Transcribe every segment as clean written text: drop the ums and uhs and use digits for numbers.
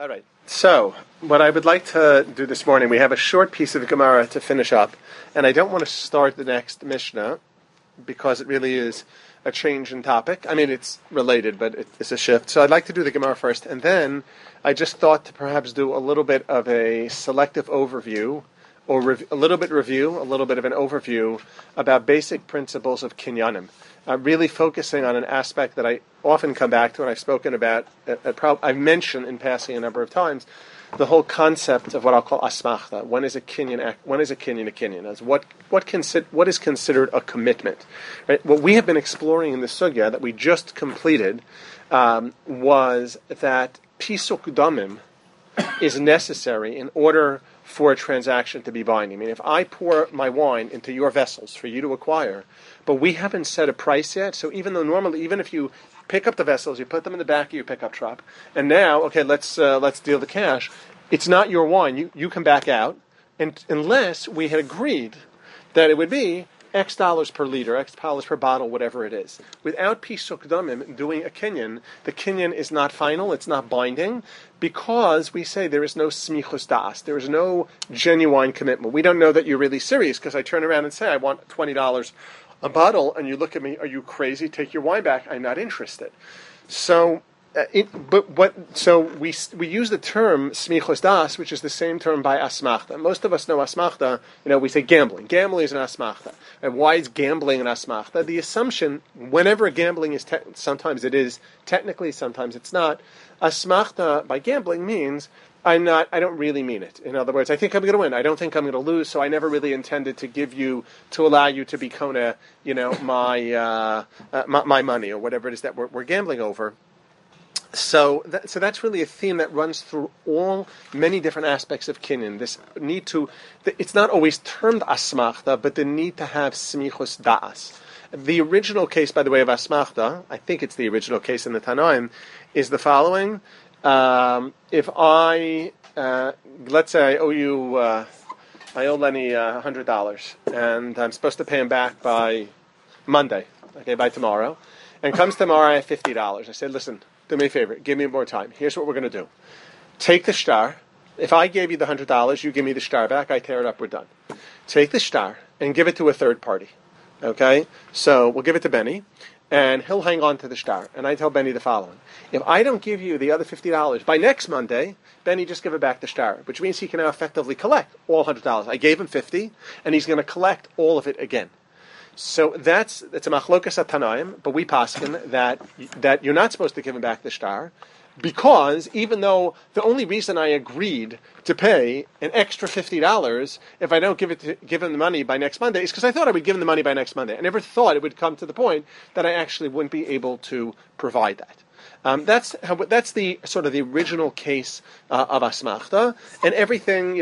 All right. So, what I would like to do this morning, we have a short piece of Gemara to finish up, and I don't want to start the next Mishnah because it really is a change in topic. I mean, it's related, but it's a shift. So I'd like to do the Gemara first, and then I just thought to perhaps do a little bit of a selective overview, or a little bit review, a little bit of an overview about basic principles of kinyanim. Really focusing on an aspect that I often come back to, and I've spoken about, I've mentioned in passing a number of times, the whole concept of what I'll call asmachta. When is a kinyan a kinyan? As what is considered a commitment? Right? What we have been exploring in the sugya that we just completed was that pisuk damim is necessary in order for a transaction to be binding. I mean, if I pour my wine into your vessels for you to acquire, but we haven't set a price yet, so even though normally, even if you pick up the vessels, you put them in the back of your pickup truck, and now, okay, let's deal the cash. It's not your wine. You come back out, and unless we had agreed that it would be X dollars per liter, X dollars per bottle, whatever it is. Without pisuk damim doing a kinyan, the kinyan is not final, it's not binding, because we say there is no smichus das, there is no genuine commitment. We don't know that you're really serious, because I turn around and say, I want $20 a bottle, and you look at me, are you crazy? Take your wine back. I'm not interested. So, we use the term smichos das, which is the same term by asmachta. Most of us know asmachta. We say gambling. Gambling is an asmachta. And why is gambling an asmachta? The assumption, whenever gambling is, sometimes it is technically, sometimes it's not. Asmachta by gambling means I don't really mean it. In other words, I think I'm going to win. I don't think I'm going to lose. So I never really intended to allow you to be kona, my money or whatever it is that we're gambling over. So that's really a theme that runs through many different aspects of kinyan. This need to, it's not always termed asmachta, but the need to have smichus da'as. The original case, by the way, of asmachta, I think it's the original case in the Tanaim, is the following. If I, let's say I owe you, I owe Lenny $100, and I'm supposed to pay him back by Monday, okay, by tomorrow, and comes tomorrow I have $50. I said, listen, do me a favor, give me more time. Here's what we're going to do. Take the shtar. If I gave you the $100, you give me the shtar back, I tear it up, we're done. Take the shtar and give it to a third party. Okay? So we'll give it to Benny, and he'll hang on to the shtar. And I tell Benny the following. If I don't give you the other $50 by next Monday, Benny just give it back the shtar, which means he can now effectively collect all $100. I gave him $50, and he's going to collect all of it again. So it's a machlokas atanaim, but we paskin that you're not supposed to give him back the shtar, because even though the only reason I agreed to pay an extra $50 if I don't give him the money by next Monday is because I thought I would give him the money by next Monday. I never thought it would come to the point that I actually wouldn't be able to provide that. That's the sort of the original case of asmachta, and everything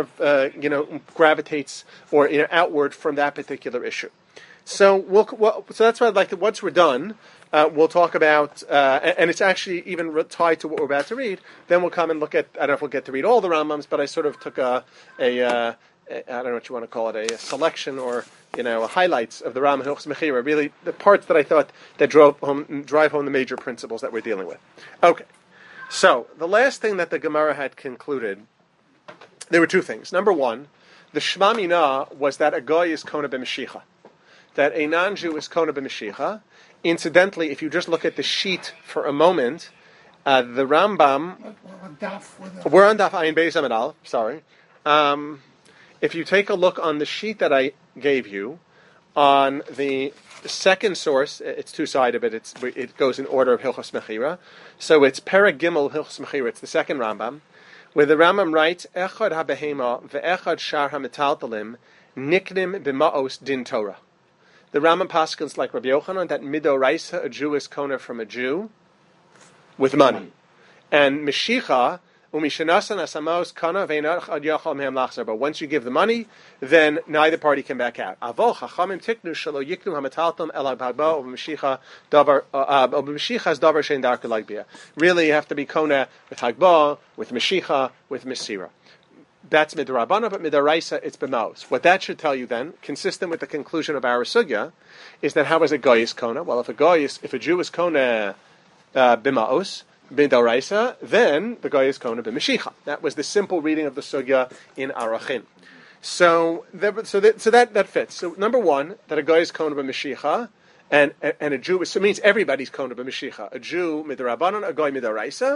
gravitates or outward from that particular issue. So so that's what I'd like to. Once we're done, we'll talk about, and it's actually even tied to what we're about to read. Then we'll come and look at. I don't know if we'll get to read all the Rambams, but I sort of took I don't know what you want to call it, a selection or highlights of the Rambam and Hilchos Mechira. Really, the parts that I thought that drive home the major principles that we're dealing with. Okay, so the last thing that the Gemara had concluded, there were two things. Number one, the Shema Mina was that a goy is kona b'Mashiach. That a non-Jew is kona b'Mashiach. Incidentally, if you just look at the sheet for a moment, the Rambam... We're on Daf Ayin Beis Amud Aleph, sorry. If you take a look on the sheet that I gave you, on the second source, it's two-sided, but it goes in order of Hilchos Mechira. So it's Perek Gimel Hilchos Mechira, it's the second Rambam, where the Rambam writes, Echad ha-behema ve'echad shar ha-metaltalim niknim b'ma'os din Torah. The Rambam paskins like Rabbi Yochanan that midoraisa, a Jew is kona from a Jew with money, and Meshicha u'mishanasan asamos kana ve'enach ad yachal mehem lachzar. But once you give the money, then neither party can back out. Avol chachamim tiknu shelo yiknu hamataltam el ha'bagba u'b'Mashicha davar u'b'Mashicha's davar shein darka lagbia. Really, you have to be kona with hagba, with Meshicha, with Mesira. That's midrabana, but midaraisa, it's b'maos. What that should tell you then, consistent with the conclusion of our sugya, is that how is a goy is kona? Well, if a Jew is kona b'maos, Midaraisa, then the guy is Kona b'Mashicha. That was the simple reading of the Sugya in Arachin. So that fits. So number one, that a guy is Kona b'Mashicha, and a Jew, so it means everybody's Kona b'Mashicha. A Jew midarabanan, a guy midaraisa.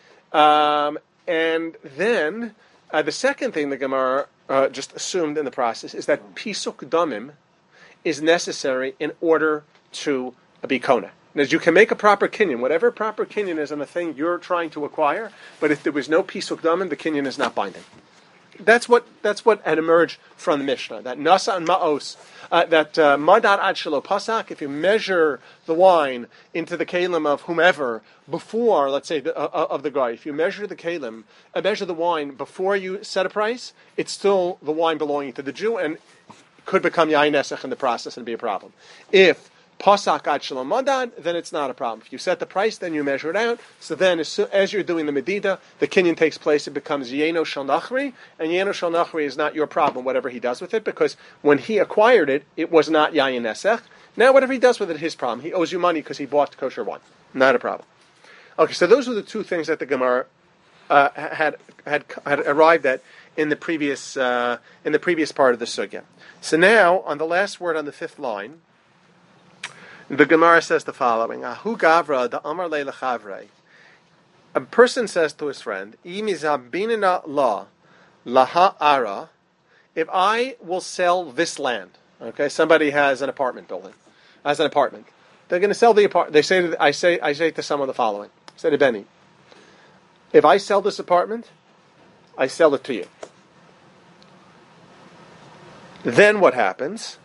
And then the second thing the Gemara just assumed in the process is that Pisuk Damim is necessary in order to be Kona. As you can make a proper kinyan, whatever proper kinyan is on the thing you're trying to acquire, but if there was no Pisuk Damim, the kinyan is not binding. That's what had emerged from the Mishnah. That Nasa and Ma'os, that Madar Ad Shelo Pasak, if you measure the wine into the kalim of whomever before, let's say, of the guy, if you measure the kalim, measure the wine before you set a price, it's still the wine belonging to the Jew and could become Yain Esech in the process and be a problem. If Pasak Ad Shelo Madad, then it's not a problem. If you set the price, then you measure it out. So then, as you're doing the Medida, the kinyan takes place. It becomes Yeno Shel Nachri, and Yeno Shel Nachri is not your problem, whatever he does with it, because when he acquired it, it was not Yayin Esech. Now, whatever he does with it, his problem. He owes you money because he bought kosher wine. Not a problem. Okay, so those are the two things that the Gemara had arrived at in the previous part of the sugya. So now, on the last word on the fifth line, the Gemara says the following: Ahu gavra da amar le lechavre. A person says to his friend, "Imizabinina la laha ara." If I will sell this land, okay, somebody has an apartment building, has an apartment. They're going to sell the apartment. I say to someone the following: I say to Benny, if I sell this apartment, I sell it to you. Then what happens?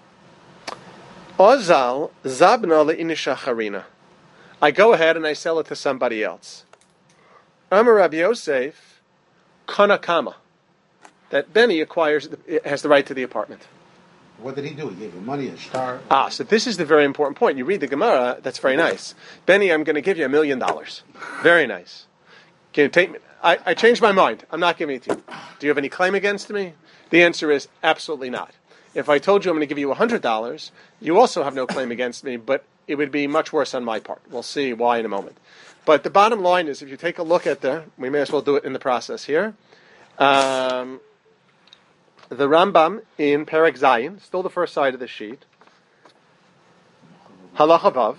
Ozal zabna le'inisha charina. I go ahead and I sell it to somebody else. Amar Rabbi Yosef, kanakama. That Benny has the right to the apartment. What did he do? He gave him money, a star. So this is the very important point. You read the Gemara, that's very nice. Benny, I'm going to give you $1 million. Very nice. Can you take me? I changed my mind. I'm not giving it to you. Do you have any claim against me? The answer is absolutely not. If I told you I'm going to give you $100, you also have no claim against me, but it would be much worse on my part. We'll see why in a moment. But the bottom line is, if you take a look at we may as well do it in the process here. The Rambam in Perek Zayin, still the first side of the sheet. Halacha Vav.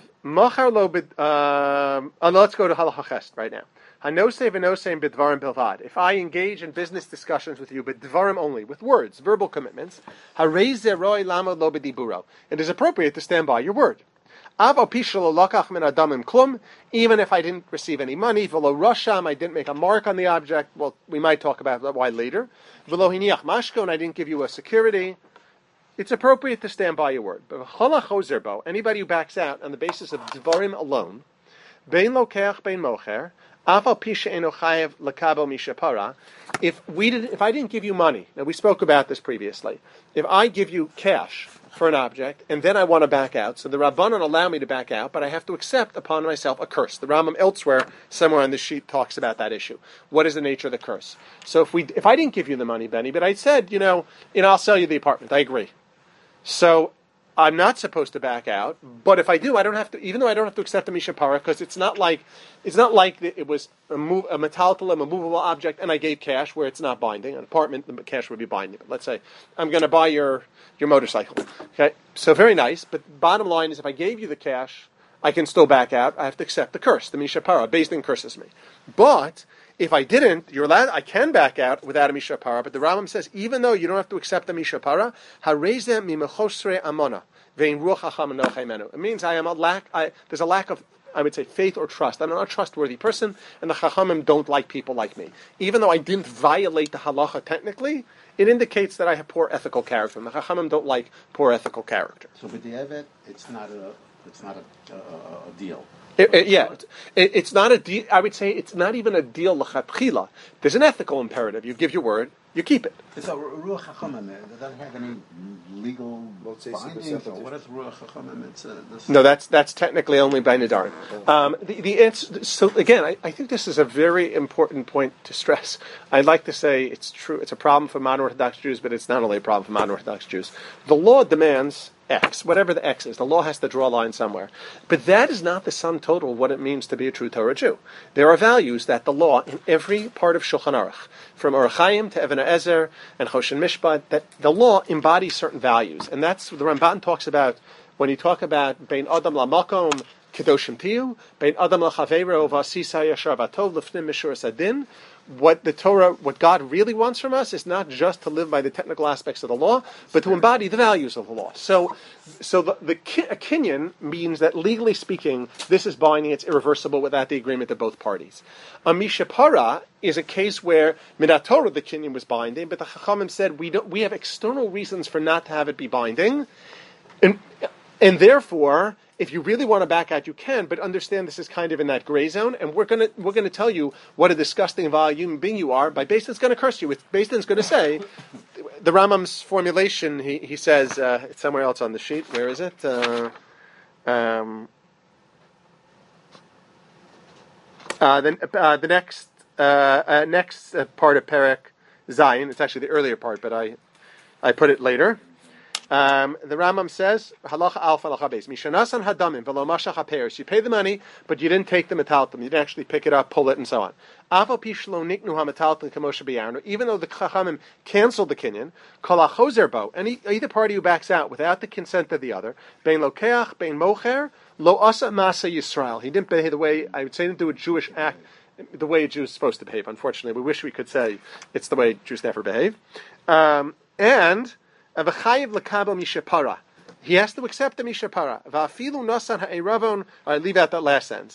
Let's go to Halacha Ches right now. Hanosei v'nosei b'dvarim bilvad. If I engage in business discussions with you, b'dvarim only, with words, verbal commitments, harei ze roi lama lo b'diburo. It is appropriate to stand by your word. Av al pi shelo lakach min adamim klum. Even if I didn't receive any money, v'lo rasham, I didn't make a mark on the object. Well, we might talk about that why later. V'lo hiniach mashko, and I didn't give you a security. It's appropriate to stand by your word. But chala chozer bo, anybody who backs out on the basis of dvarim alone, bein lokeach bein mocher. If I didn't give you money, now we spoke about this previously. If I give you cash for an object and then I want to back out, so the Rabbanan allow me to back out, but I have to accept upon myself a curse. The Rambam elsewhere, somewhere on the sheet, talks about that issue. What is the nature of the curse? So if I didn't give you the money, Benny, but I said, I'll sell you the apartment. I agree. So I'm not supposed to back out, but if I do, I don't have to. Even though I don't have to accept the mishapara, because it's not like it was a metaltalem, a movable object, and I gave cash where it's not binding. An apartment, the cash would be binding. But let's say I'm going to buy your motorcycle. Okay, so very nice. But bottom line is, if I gave you the cash, I can still back out. I have to accept the curse. The mishapara, Beis Din curses me. But if I didn't, you're allowed. I can back out without a mishapara. But the Rambam says, even though you don't have to accept the mishapara, harezeh mimechosre amona vein ruach hacham enochemenu. It means there's a lack of, I would say, faith or trust. I'm not a trustworthy person, and the chachamim don't like people like me. Even though I didn't violate the halacha technically, it indicates that I have poor ethical character. And the chachamim don't like poor ethical character. So with the evet, it's not a deal. It's not a deal. I would say it's not even a deal l'chatchila. There's an ethical imperative. You give your word, you keep it. So Ruach HaChamim, does that have any legal bindings? What is Ruach HaChamim? No, that's technically only by Nadarim. The answer. So again, I think this is a very important point to stress. I'd like to say it's true. It's a problem for modern Orthodox Jews, but it's not only a problem for modern Orthodox Jews. The law demands X, whatever the X is. The law has to draw a line somewhere. But that is not the sum total of what it means to be a true Torah Jew. There are values that the law, in every part of Shulchan Aruch, from Orach Chaim to Even HaEzer and Choshen Mishpat, that the law embodies certain values. And that's what the Ramban talks about when you talk about Bein Adam LaMakom Kedoshim Tiyu, Bein Adam LaChaveiro V'asisa Yashar V'atov L'fnim Mishur Sadin. What the Torah, what God really wants from us is not just to live by the technical aspects of the law, but to embody the values of the law. So a kinyan means that legally speaking, this is binding, it's irreversible without the agreement of both parties. A mishapara is a case where midat Torah the kinyan was binding, but the Chachamim said we have external reasons for not to have it be binding, and therefore, if you really want to back out, you can, but understand this is kind of in that gray zone, and we're going to tell you what a disgusting and vile human being you are by Beis Din's going to curse you. Beis Din's going to say, the Rambam's formulation, he says, it's somewhere else on the sheet, where is it? The next part of Perek Zayin, it's actually the earlier part, but I put it later. The Rambam says, Halacha Alpha Halacha Beis, Mishanasan Hadamim V'lo Mashach HaPeres. You pay the money, but you didn't take the metalton. You didn't actually pick it up, pull it, and so on. Aval Pishlo Niknu HaMetalton Kamosha B'Yarnu. Even though the Chachamim canceled the kinyan, Kol HaChozer Bo, either party who backs out without the consent of the other, Bein Lokeach, Bein Mocher, Lo Asa Masa Yisrael. He didn't behave the way, I would say, he didn't do a Jewish act, the way a Jew is supposed to behave. Unfortunately, we wish we could say it's the way Jews never behave. And he has to accept the mishapara. I leave out that last sentence.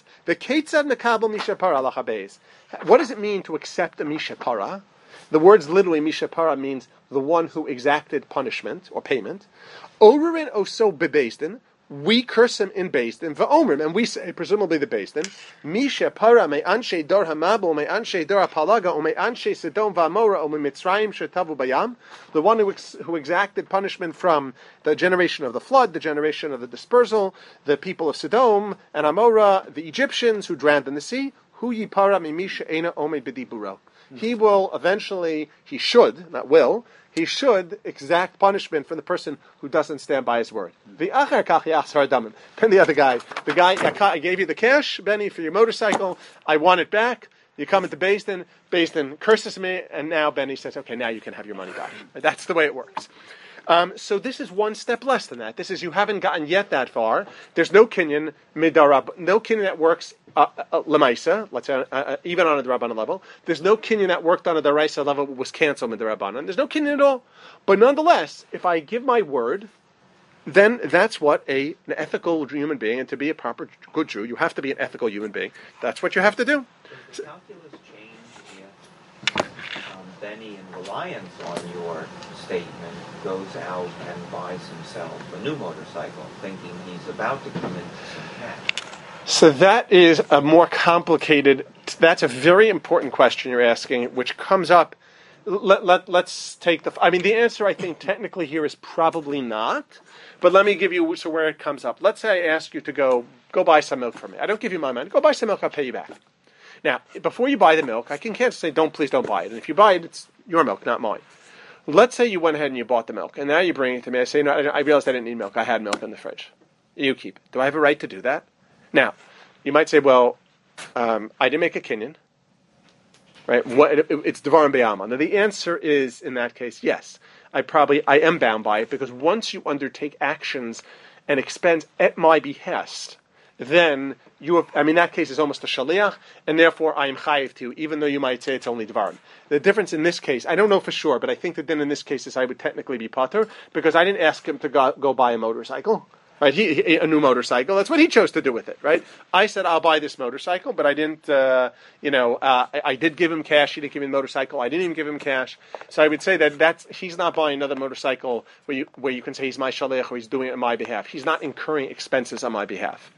What does it mean to accept a mishapara? The words literally mishapara means the one who exacted punishment or payment. Orurin oso bebeistin. We curse him in Beis Din, va'omrim, and we say, presumably the Beis Din, Misha para me anshe dor hamabel, me anshe dor hapalaga, o me anshe Sodom va'amora, o me Mitzrayim shetavu bayam, the one who exacted punishment from the generation of the flood, the generation of the dispersal, the people of Sodom and Amorah, the Egyptians who drowned in the sea, hu yipara mi misha eina omed b'diburo. He will eventually, he should exact punishment from the person who doesn't stand by his word. Then the other guy, I gave you the cash, Benny, for your motorcycle, I want it back. You come into Beis Din curses me, and now Benny says, okay, now you can have your money back. That's the way it works. So this is one step less than that. This is, you haven't gotten yet that far. There's no kinyan midarab, no kinyan that works lemaisa, let's say even on a Darabanan level. There's no kinyan that worked on a Daraisa level was canceled midarabanan. There's no kinyan at all. But nonetheless, if I give my word, then that's what an ethical human being, and to be a proper good Jew, you have to be an ethical human being. That's what you have to do. Does the calculus change if Benny, in reliance on your statement, goes out and buys himself a new motorcycle, thinking he's about to come into some cash? So that is a more complicated, that's a very important question you're asking, which comes up. Let's take the answer I think technically here is probably not, but let me give you where it comes up. Let's say I ask you to go buy some milk for me. I don't give you my money. Go buy some milk, I'll pay you back. Now, before you buy the milk, I can't say, please don't buy it. And if you buy it, it's your milk, not mine. Let's say you went ahead and you bought the milk, and now you bring it to me. I say, no, I realized I didn't need milk. I had milk in the fridge. You keep it. Do I have a right to do that? Now, you might say, well, I didn't make a kinyan. Right? It's Devarim B'Alma. Now, the answer is, in that case, yes. I am bound by it, because once you undertake actions and expense at my behest, then in that case, it's almost a shaliach, and therefore I am chayiv to you, even though you might say it's only Devarim. The difference in this case, I don't know for sure, but I think that then in this case is I would technically be pater, because I didn't ask him to go buy a motorcycle. Right, a new motorcycle. That's what he chose to do with it. Right, I said I'll buy this motorcycle, but I didn't. I did give him cash. He didn't give me the motorcycle. I didn't even give him cash. So I would say that he's not buying another motorcycle where you can say he's my shaliach or he's doing it on my behalf. He's not incurring expenses on my behalf.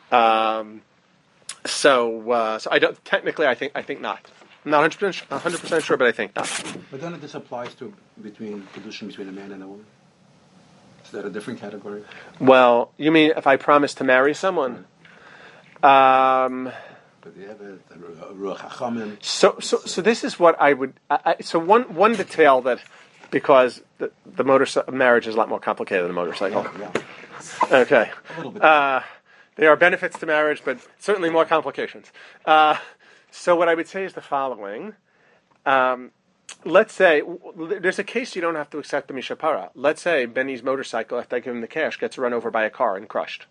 So I don't. Technically, I think not. I'm not 100% sure, but I think not. But then this applies between a man and a woman. Is that a different category? Well, you mean if I promise to marry someone? But you have a Ruach HaChamim. So this is what I would. So one detail that because the marriage is a lot more complicated than a motorcycle. Yeah. Okay. A little bit. There are benefits to marriage, but certainly more complications. So what I would say is the following. Let's say there's a case you don't have to accept the mishapara. Let's say Benny's motorcycle, after I give him the cash, gets run over by a car and crushed.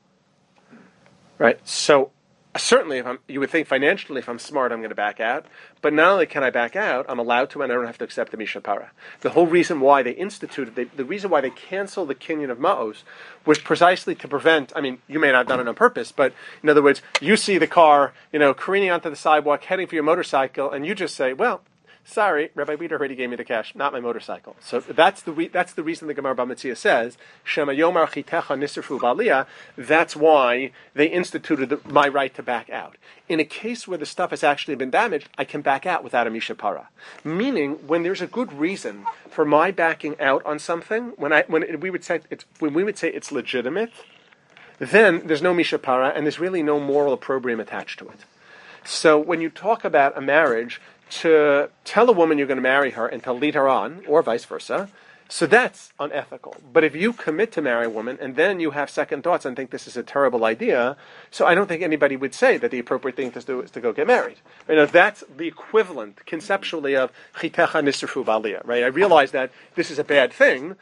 Right? So certainly, you would think financially, if I'm smart, I'm going to back out. But not only can I back out, I'm allowed to, and I don't have to accept the mishapara. The whole reason why they instituted, the reason why they canceled the kinyan of ma'os was precisely to prevent, I mean, you may not have done it on purpose, but in other words, you see the car, careening onto the sidewalk, heading for your motorcycle, and you just say, well, sorry, Rabbi Weeder already gave me the cash, not my motorcycle. So that's the reason the Gemara Bamitzia says, Shema Yomar Chitecha Nisrfu B'Aliyah, that's why they instituted my right to back out. In a case where the stuff has actually been damaged, I can back out without a mishapara. Meaning, when there's a good reason for my backing out on something, when we would say it's legitimate, then there's no mishapara, and there's really no moral opprobrium attached to it. So when you talk about a marriage, to tell a woman you're going to marry her and to lead her on, or vice versa, so that's unethical. But if you commit to marry a woman and then you have second thoughts and think this is a terrible idea, so I don't think anybody would say that the appropriate thing to do is to go get married. That's the equivalent, conceptually, of chitecha nisrfu b'aliyah, right? I realize that this is a bad thing.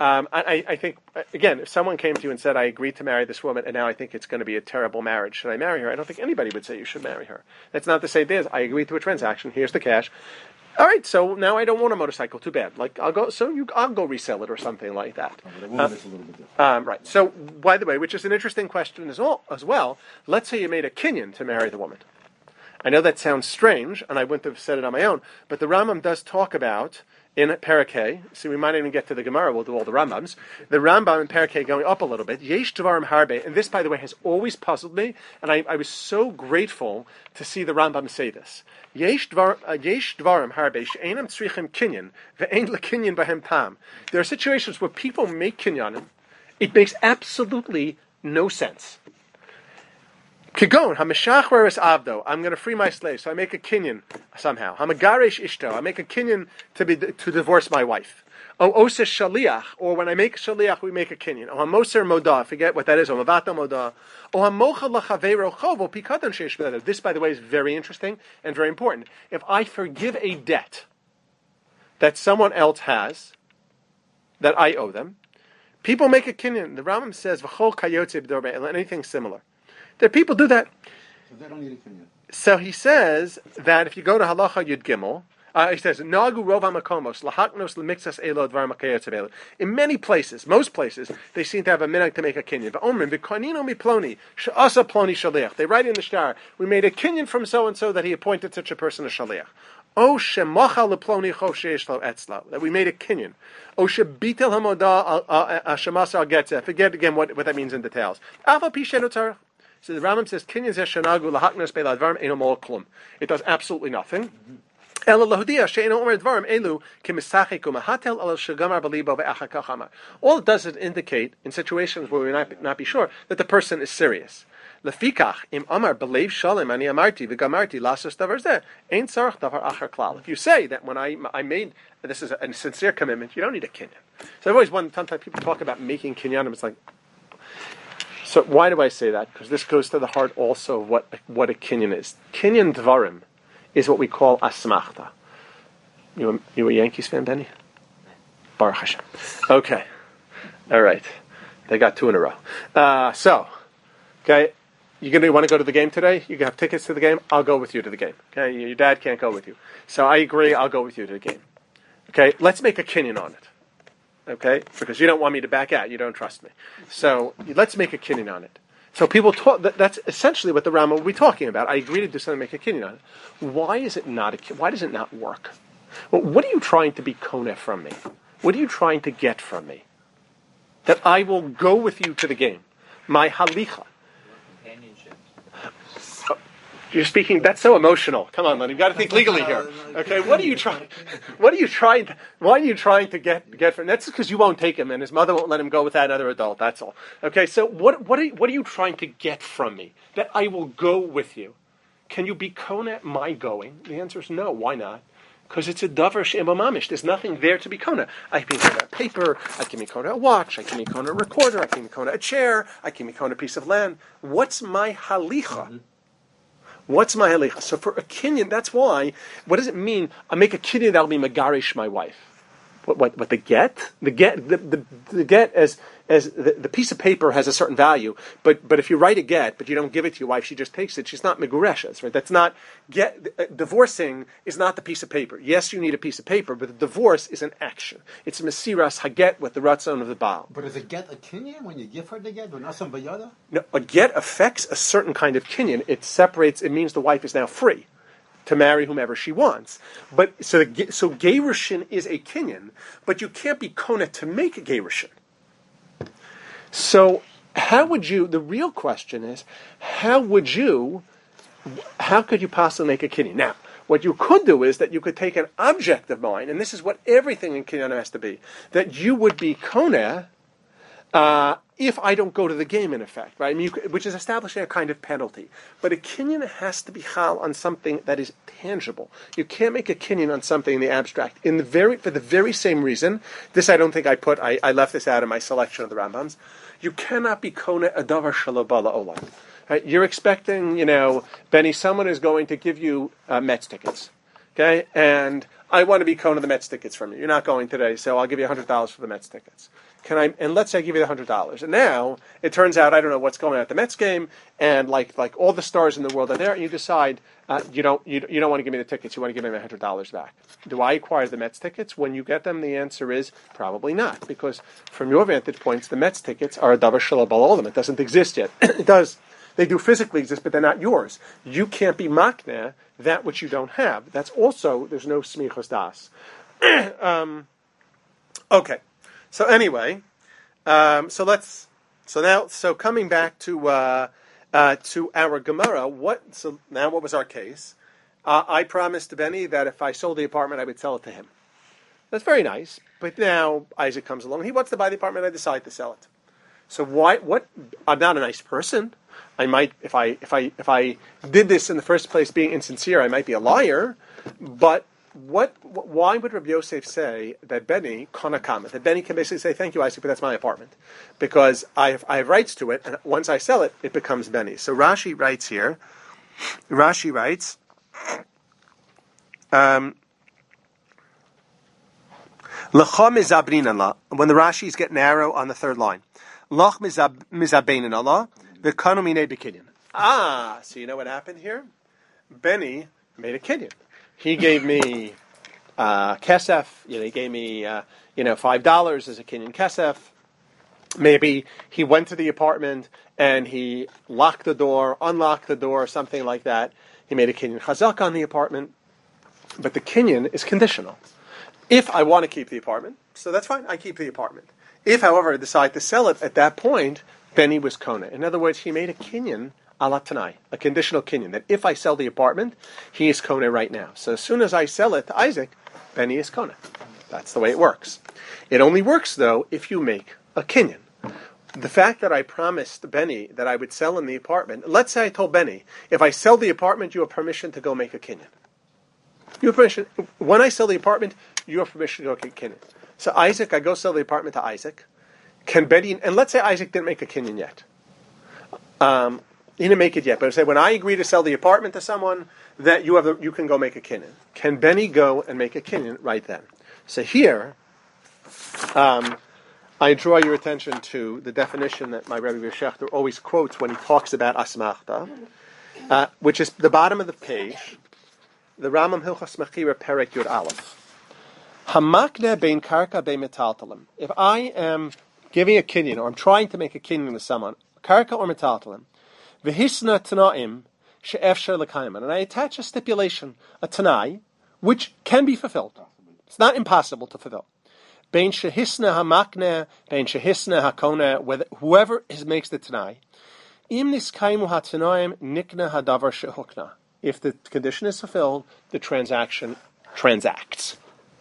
I think, again, if someone came to you and said, I agreed to marry this woman, and now I think it's going to be a terrible marriage, should I marry her? I don't think anybody would say you should marry her. That's not to say this. I agreed to a transaction. Here's the cash. All right, so now I don't want a motorcycle. Too bad. I'll go resell it or something like that. It's a little bit different. Right. So, by the way, which is an interesting question as well. Let's say you made a kinyan to marry the woman. I know that sounds strange, and I wouldn't have said it on my own, but the Rambam does talk about, in Parakeh, see, we might even get to the Gemara, we'll do all the Rambams, the Rambam in Parakeh going up a little bit, Yesh Dvarim Harbe, and this, by the way, has always puzzled me, and I was so grateful to see the Rambam say this. Yesh Dvarim Harbe, She'enam Tzrichim Kinyan, Ve'en L'Kinyan Bahem Tam. There are situations where people make kinyanim, it makes absolutely no sense. Kigon, hameshachreres avdo. I'm going to free my slave, so I make a kinyan somehow. Hamagaresh ishto. I make a kinyan to divorce my wife. O ose shaliach, or when I make shaliach, we make a kinyan. O hamoser moda. I forget what that is. O mavata moda. O hamocha lachavero chovo pikadon sheish b'ledav. This, by the way, is very interesting and very important. If I forgive a debt that someone else has, that I owe them, people make a kinyan. The Rambam says v'chol kayotze b'dor anything similar. There people do that. So they don't need a kinyan. So he says that if you go to Halacha Yud Gimel, he says, Nagu Rov HaMakomos, Lahaknos L'Mixas Elo Dvar Makayot Elo. In many places, most places, they seem to have a minhag to make a kinyan. V'omrim, v'konino mi ploni, she'asa ploni shaliach. They write in the shtar, we made a kinyan from so-and-so that he appointed such a person as shaliach. O shemocha leploni chov sheish lo etzlo. That we made a kinyan. O shebitel hamoda shemasa al getzeh. Forget again what that means in details. Alpha pishenu tzarech. So the Rambam says, Kinyan zeh shenagu lahaknos be'la dvarim eino mol klum. It does absolutely nothing. Ela lahudia she'eino omer dvarim elu kimisachik umahatel al shegamar balibo ve'achakach amar. All it does is indicate, in situations where we might not be sure, that the person is serious. Lefikach im amar belev shalom ani amarti v'gamarti lasos davar zeh ein tzarich davar achar klal. If you say that when I made, this is a sincere commitment, you don't need a kinyan. So I've always wondered, sometimes people talk about making kinyanim, it's like, so why do I say that? Because this goes to the heart also of what a kinyan is. Kinyan dvarim is what we call asmachta. You a Yankees fan, Benny? Baruch Hashem. Okay. All right. They got 2 in a row. Okay, you want to go to the game today? You have tickets to the game? I'll go with you to the game. Okay, your dad can't go with you. So I agree, I'll go with you to the game. Okay, let's make a kinyan on it. Okay, because you don't want me to back out. You don't trust me. So let's make a kinyan on it. So people talk. That's essentially what the Rambam will be talking about. I agree to do something, make a kinyan on it. Why is it not? Why does it not work? Well, what are you trying to be koneh from me? What are you trying to get from me? That I will go with you to the game. My halicha. You're speaking. That's so emotional. Come on, Lenny. You've got to think legally here. Okay, what are you trying? Why are you trying to get from? That's because you won't take him, and his mother won't let him go with that other adult. That's all. Okay, so what are you trying to get from me? That I will go with you. Can you be koneh my going? The answer is no. Why not? Because it's a davar she'emo mamish. There's nothing there to be kona. I can be kona a paper, I can be kona a watch, I can be kona a recorder, I can be kona a chair, I can be kona a piece of land. What's my halicha? What's my halicha? So for a kinyan, that's why, what does it mean? I make a kinyan that'll be megarish my wife. What the get? The get as the piece of paper has a certain value, but if you write a get, but you don't give it to your wife, she just takes it. She's not megureshes, right? That's not divorcing is not the piece of paper. Yes, you need a piece of paper, but the divorce is an action. It's mesiras haget with the ratzon of the baal. But is a get a kinyan when you give her the get, or not some bayada? No, a get affects a certain kind of kinyan. It separates. It means the wife is now free to marry whomever she wants. But so gerushin is a kinyan, but you can't be kona to make a gerushin. So how would you? The real question is, how could you possibly make a kinyan? Now, what you could do is that you could take an object of mine, and this is what everything in kinyan has to be, that you would be kona if I don't go to the game, in effect, right? I mean, which is establishing a kind of penalty. But a kinyan has to be chal on something that is tangible. You can't make a kinyan on something in the abstract. For the very same reason, this I don't think I left this out in my selection of the Rambams. You cannot be kona a davar shelo ba la'olam. Right? You're expecting, Benny, someone is going to give you Mets tickets, okay? And I want to be kona the Mets tickets from you. You're not going today, so I'll give you $100 for the Mets tickets. And let's say I give you the $100. And now it turns out I don't know what's going on at the Mets game, and like all the stars in the world are there, and you decide you don't want to give me the tickets. You want to give me my $100 back. Do I acquire the Mets tickets when you get them? The answer is probably not, because from your vantage points, the Mets tickets are a davar shelo ba la'olam. It doesn't exist yet. It does. They do physically exist, but they're not yours. You can't be makneh that which you don't have. That's also there's no smichos das. Okay. So anyway, so coming back to our Gemara, what was our case? I promised to Benny that if I sold the apartment, I would sell it to him. That's very nice, but now Isaac comes along. He wants to buy the apartment. I decide to sell it. So what? I'm not a nice person. I might, if I did this in the first place, being insincere, I might be a liar. But why would Rabbi Yosef say that Benny konakama? That Benny can basically say, "Thank you, Isaac, but that's my apartment because I have rights to it, and once I sell it, it becomes Benny." So Rashi writes here. Rashi writes. When the Rashis get narrow on the third line. Lach mizabein Allah, the kanomine bekinyan. So you know what happened here? Benny made a kinyan. He gave me kesef. He gave me $5 as a kinyan kesef. Maybe he went to the apartment and he locked the door, unlocked the door, something like that. He made a kinyan chazak on the apartment, but the kinyan is conditional. If I want to keep the apartment, so that's fine. I keep the apartment. If, however, I decide to sell it at that point, Benny was kona. In other words, he made a kinyan ala tanai, a conditional kinyan, that if I sell the apartment, he is kona right now. So as soon as I sell it to Isaac, Benny is kona. That's the way it works. It only works, though, if you make a kinyan. The fact that I promised Benny that I would sell him the apartment, let's say I told Benny, if I sell the apartment, you have permission to go make a kinyan. You have permission. When I sell the apartment, you have permission to go make a kinyan. So Isaac, I go sell the apartment to Isaac. Can Benny, and let's say Isaac didn't make a kinyan yet. He didn't make it yet, but I say when I agree to sell the apartment to someone, that you can go make a kinyan. Can Benny go and make a kinyan right then? So here, I draw your attention to the definition that my Rebbe Shechter always quotes when he talks about asmachta, which is the bottom of the page, the Rambam Hilchos Mechira Perek Yud Aleph. Hamakne bein karka bein metaltalim. If I am giving a kinyan, or I'm trying to make a kinyan to someone, karka or metaltalim, v'hisna tanaim she'efshar l'kayman, and I attach a stipulation, a tanai, which can be fulfilled. It's not impossible to fulfill. Bein shehisna hamakne, bein shehisna hakona, whoever makes the tanai, im niskaimu hatanaim nikna hadavar shehukna. If the condition is fulfilled, the transaction transacts.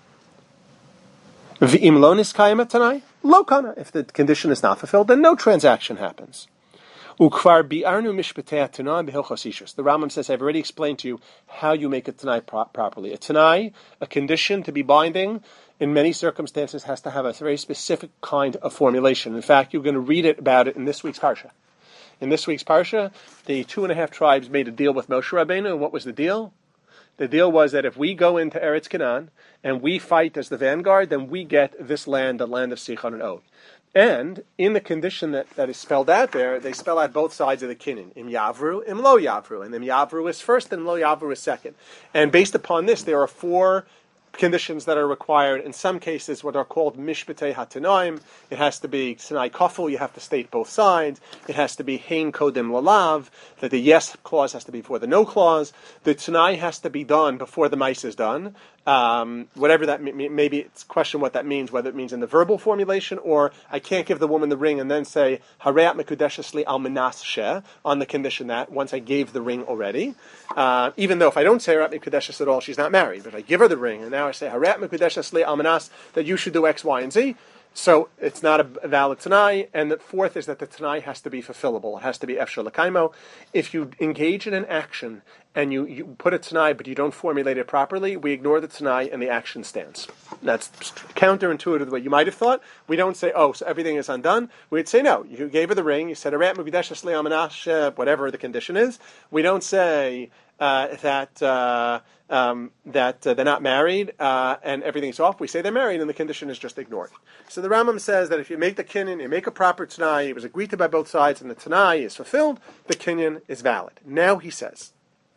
V'im lo niskayim tanai, lo kana. If the condition is not fulfilled, then no transaction happens. Ukvar bi'arnu mishpatei tanai b'hilchos ishus. The Rambam says, I've already explained to you how you make a tanai properly. A tanai, a condition to be binding, in many circumstances has to have a very specific kind of formulation. In fact, you're going to read about it in this week's parsha. In this week's parsha, the 2.5 tribes made a deal with Moshe Rabbeinu, and what was the deal? The deal was that if we go into Eretz Canaan and we fight as the vanguard, then we get this land, the land of Sichon and Og. And in the condition that is spelled out there, they spell out both sides of the kinyan. Im Yavru, Im Lo Yavru. And Im Yavru is first and Lo Yavru is second. And based upon this, there are 4 conditions that are required. In some cases, what are called mishpatei hatanoim. It has to be Sinai kaful. You have to state both sides. It has to be hein kodim lalav. That the yes clause has to be before the no clause. The tanai has to be done before the mice is done. Whatever that maybe it's a question what that means. Whether it means in the verbal formulation or I can't give the woman the ring and then say hareat mekudeshesli al menas she on the condition that once I gave the ring already. Even though if I don't say hareat mekudeshes at all, she's not married. But if I give her the ring and now I say hareat mekudeshes li al menas that you should do X, Y, and Z. So it's not a valid tanai. And the 4th is that the tanai has to be fulfillable. It has to be efshar l'kaimo. If you engage in an action and you put a tanai but you don't formulate it properly, we ignore the tanai and the action stands. That's counterintuitive to what you might have thought. We don't say, oh, so everything is undone. We'd say, no, you gave her the ring, you said, hareat mekudeshes li al menas, whatever the condition is. We don't say that they're not married and everything's off. We say they're married and the condition is just ignored. So the Rambam says that if you make the kinyan, you make a proper tanai, it was agreed to by both sides, and the tanai is fulfilled, the kinyan is valid. Now he says,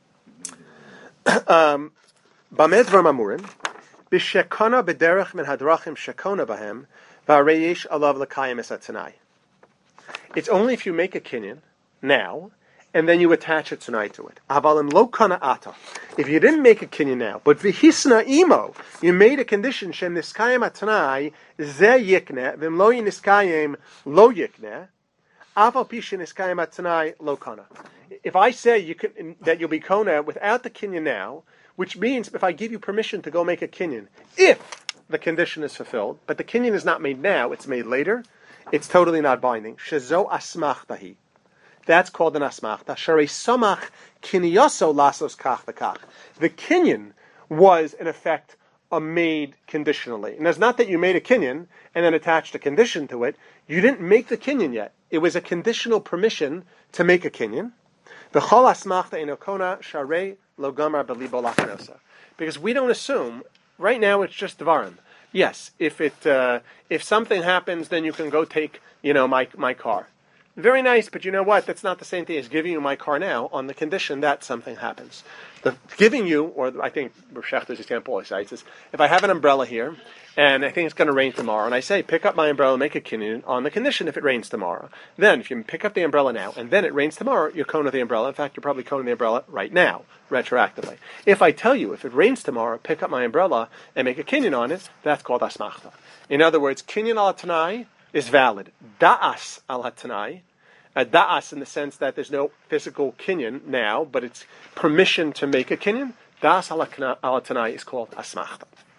Bamed dvarim amurim, b'shekona b'derech min hadrachim shekona bahem, v'areyesh alav l'kayim es hatanai. It's only if you make a kinyan now, and then you attach a tanai to it. Avalim lo kana ata. If you didn't make a kinyan now, but v'hisna imo, you made a condition shem niskayim atanai ze yikne v'im lo niskayim lo yikne aval pishin niskayim atanai lo kana. If I say that you'll be kona without the kinyan now, which means if I give you permission to go make a kinyan, if the condition is fulfilled, but the kinyan is not made now, it's made later, it's totally not binding. Shezo asmachtahi. That's called an asmachta. Sharei samach kinyaso lasos kach v'kach. The kinyan was, in effect, made conditionally. And it's not that you made a kinyan and then attached a condition to it. You didn't make the kinyan yet. It was a conditional permission to make a kinyan. V'chol asmachta enokona sharei lo gamar b'libo lachnosa. Because we don't assume, right now it's just dvarim. Yes, if something happens, then you can go take, my car. Very nice, but you know what? That's not the same thing as giving you my car now on the condition that something happens. The giving you, or I think Shechter's example he cites is, if I have an umbrella here, and I think it's going to rain tomorrow, and I say, pick up my umbrella, make a kinyan on the condition if it rains tomorrow. Then, if you pick up the umbrella now, and then it rains tomorrow, you're kona the umbrella. In fact, you're probably kona the umbrella right now, retroactively. If I tell you, if it rains tomorrow, pick up my umbrella and make a kinyan on it, that's called asmachta. In other words, kinyan al tanai is valid. Da'as al hatanai, da'as in the sense that there's no physical kinyan now, but it's permission to make a kinyan. Da'as al hatanai is called asmachta.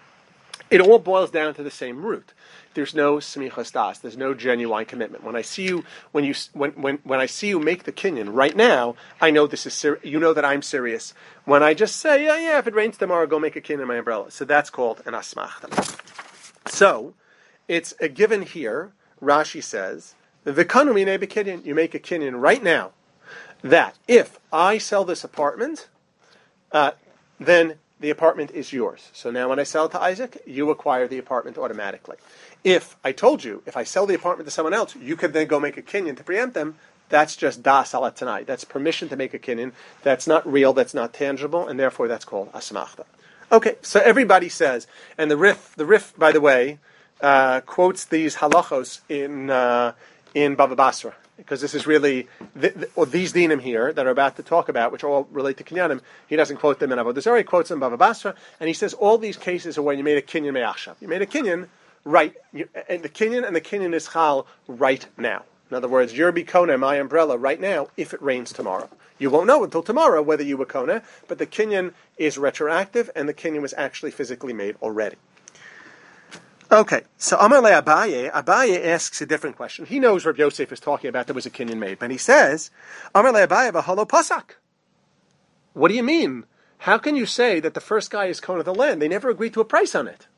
It all boils down to the same root. There's no smichas das. There's no genuine commitment. When I see you, when I see you make the kinyan right now, I know this is you know that I'm serious. When I just say, yeah, if it rains tomorrow, go make a kinyan in my umbrella. So that's called an asmachta. So it's a given here. Rashi says, "V'kanu minei b'kinyan." You make a kinyan right now that if I sell this apartment, then the apartment is yours. So now when I sell it to Isaac, you acquire the apartment automatically. If I told you, if I sell the apartment to someone else, you could then go make a kinyan to preempt them, that's just das ala tanai. That's permission to make a kinyan. That's not real, that's not tangible, and therefore that's called asmachta. Okay, so everybody says, and the Rif, by the way, quotes these halachos in Bava Basra, because this is really, these dinim here that are about to talk about, which all relate to kinyanim, he doesn't quote them in Avodah Zarah, he quotes them in Bava Basra, and he says all these cases are when you made a kinyan me'achshav. You made a kinyan right, and the kinyan is chal right now. In other words, you're bikona my umbrella right now if it rains tomorrow. You won't know until tomorrow whether you were kona, but the kinyan is retroactive, and the kinyan was actually physically made already. Okay, so Amalei Abaye asks a different question. He knows Rabbi Yosef is talking about there was a kinyan made, but he says, Amalei Abaye v'halo pasak. What do you mean? How can you say that the first guy is kona the land? They never agreed to a price on it.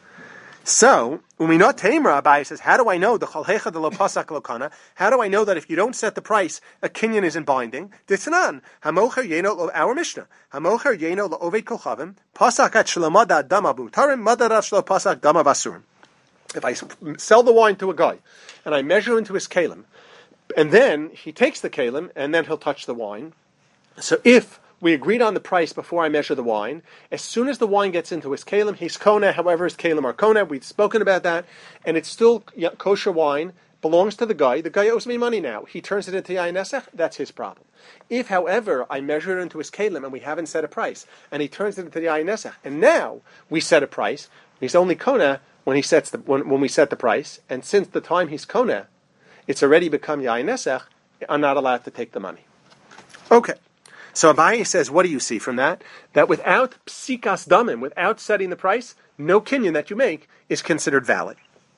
So, Uminot Tamra, Abaye says, how do I know the chalhecha de lo pasak lo kana? How do I know that if you don't set the price, a kinyan isn't binding? Ditzanan, hamocher yeno lo our Mishnah, hamocher yeno lo oved kochavim, pasak at shlamada damabu tarim madarat shlo pasak damavasurim. If I sell the wine to a guy, and I measure into his kalim, and then he takes the kalim, and then he'll touch the wine. So if we agreed on the price before I measure the wine, as soon as the wine gets into his kalim, he's kona, however his kalim are kona, we've spoken about that, and it's still kosher wine, belongs to the guy owes me money now. He turns it into yayin nesach, that's his problem. If, however, I measure it into his kalim, and we haven't set a price, and he turns it into yayin nesach, and now we set a price, he's only kona, when we set the price, and since the time he's kona, it's already become yayin nesach, I'm not allowed to take the money. Okay, so Abaye says, what do you see from that? That without psikas damim, without setting the price, no kinyan that you make is considered valid.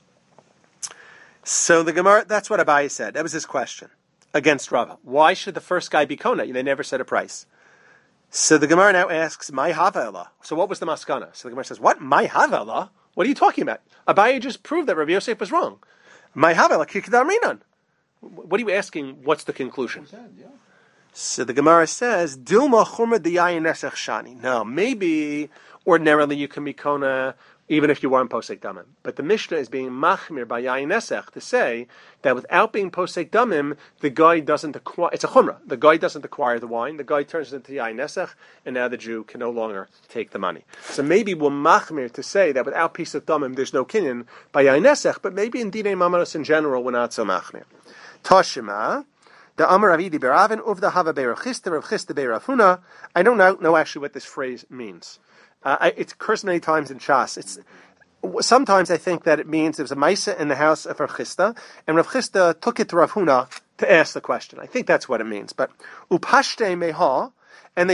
So the Gemara, that's what Abaye said. That was his question against Rava. Why should the first guy be kona? They never set a price. So the Gemara now asks, my havela. So what was the maskana? So the Gemara says, what? My havela? What are you talking about? Abaye just proved that Rabbi Yosef was wrong. My havela kikdar minan. What are you asking? What's the conclusion? So the Gemara says, Dilma chumra diyayin nesach shani. No, maybe ordinarily you can be kona even if you weren't posek damim. But the Mishnah is being machmir by yayin nesach to say that without being posek damim, the guy doesn't acquire. It's a chumrah. The guy doesn't acquire the wine. The guy turns it into yayin nesach, and now the Jew can no longer take the money. So maybe we're machmir to say that without piece of damim, there's no kinyan by yayin nesach. But maybe in dinei mamanos in general, we're not so machmir. Tashima. The Amar Avidi Beravin Uvda Hava Beirachista Rav Chista Beirafuna. I don't know actually what this phrase means. It's occurs many times in Shas. Sometimes I think that it means there was a Maisa in the house of Rav Chista, and Rav Chista took it to Rav Huna to ask the question. I think that's what it means. But Upashte Meha, and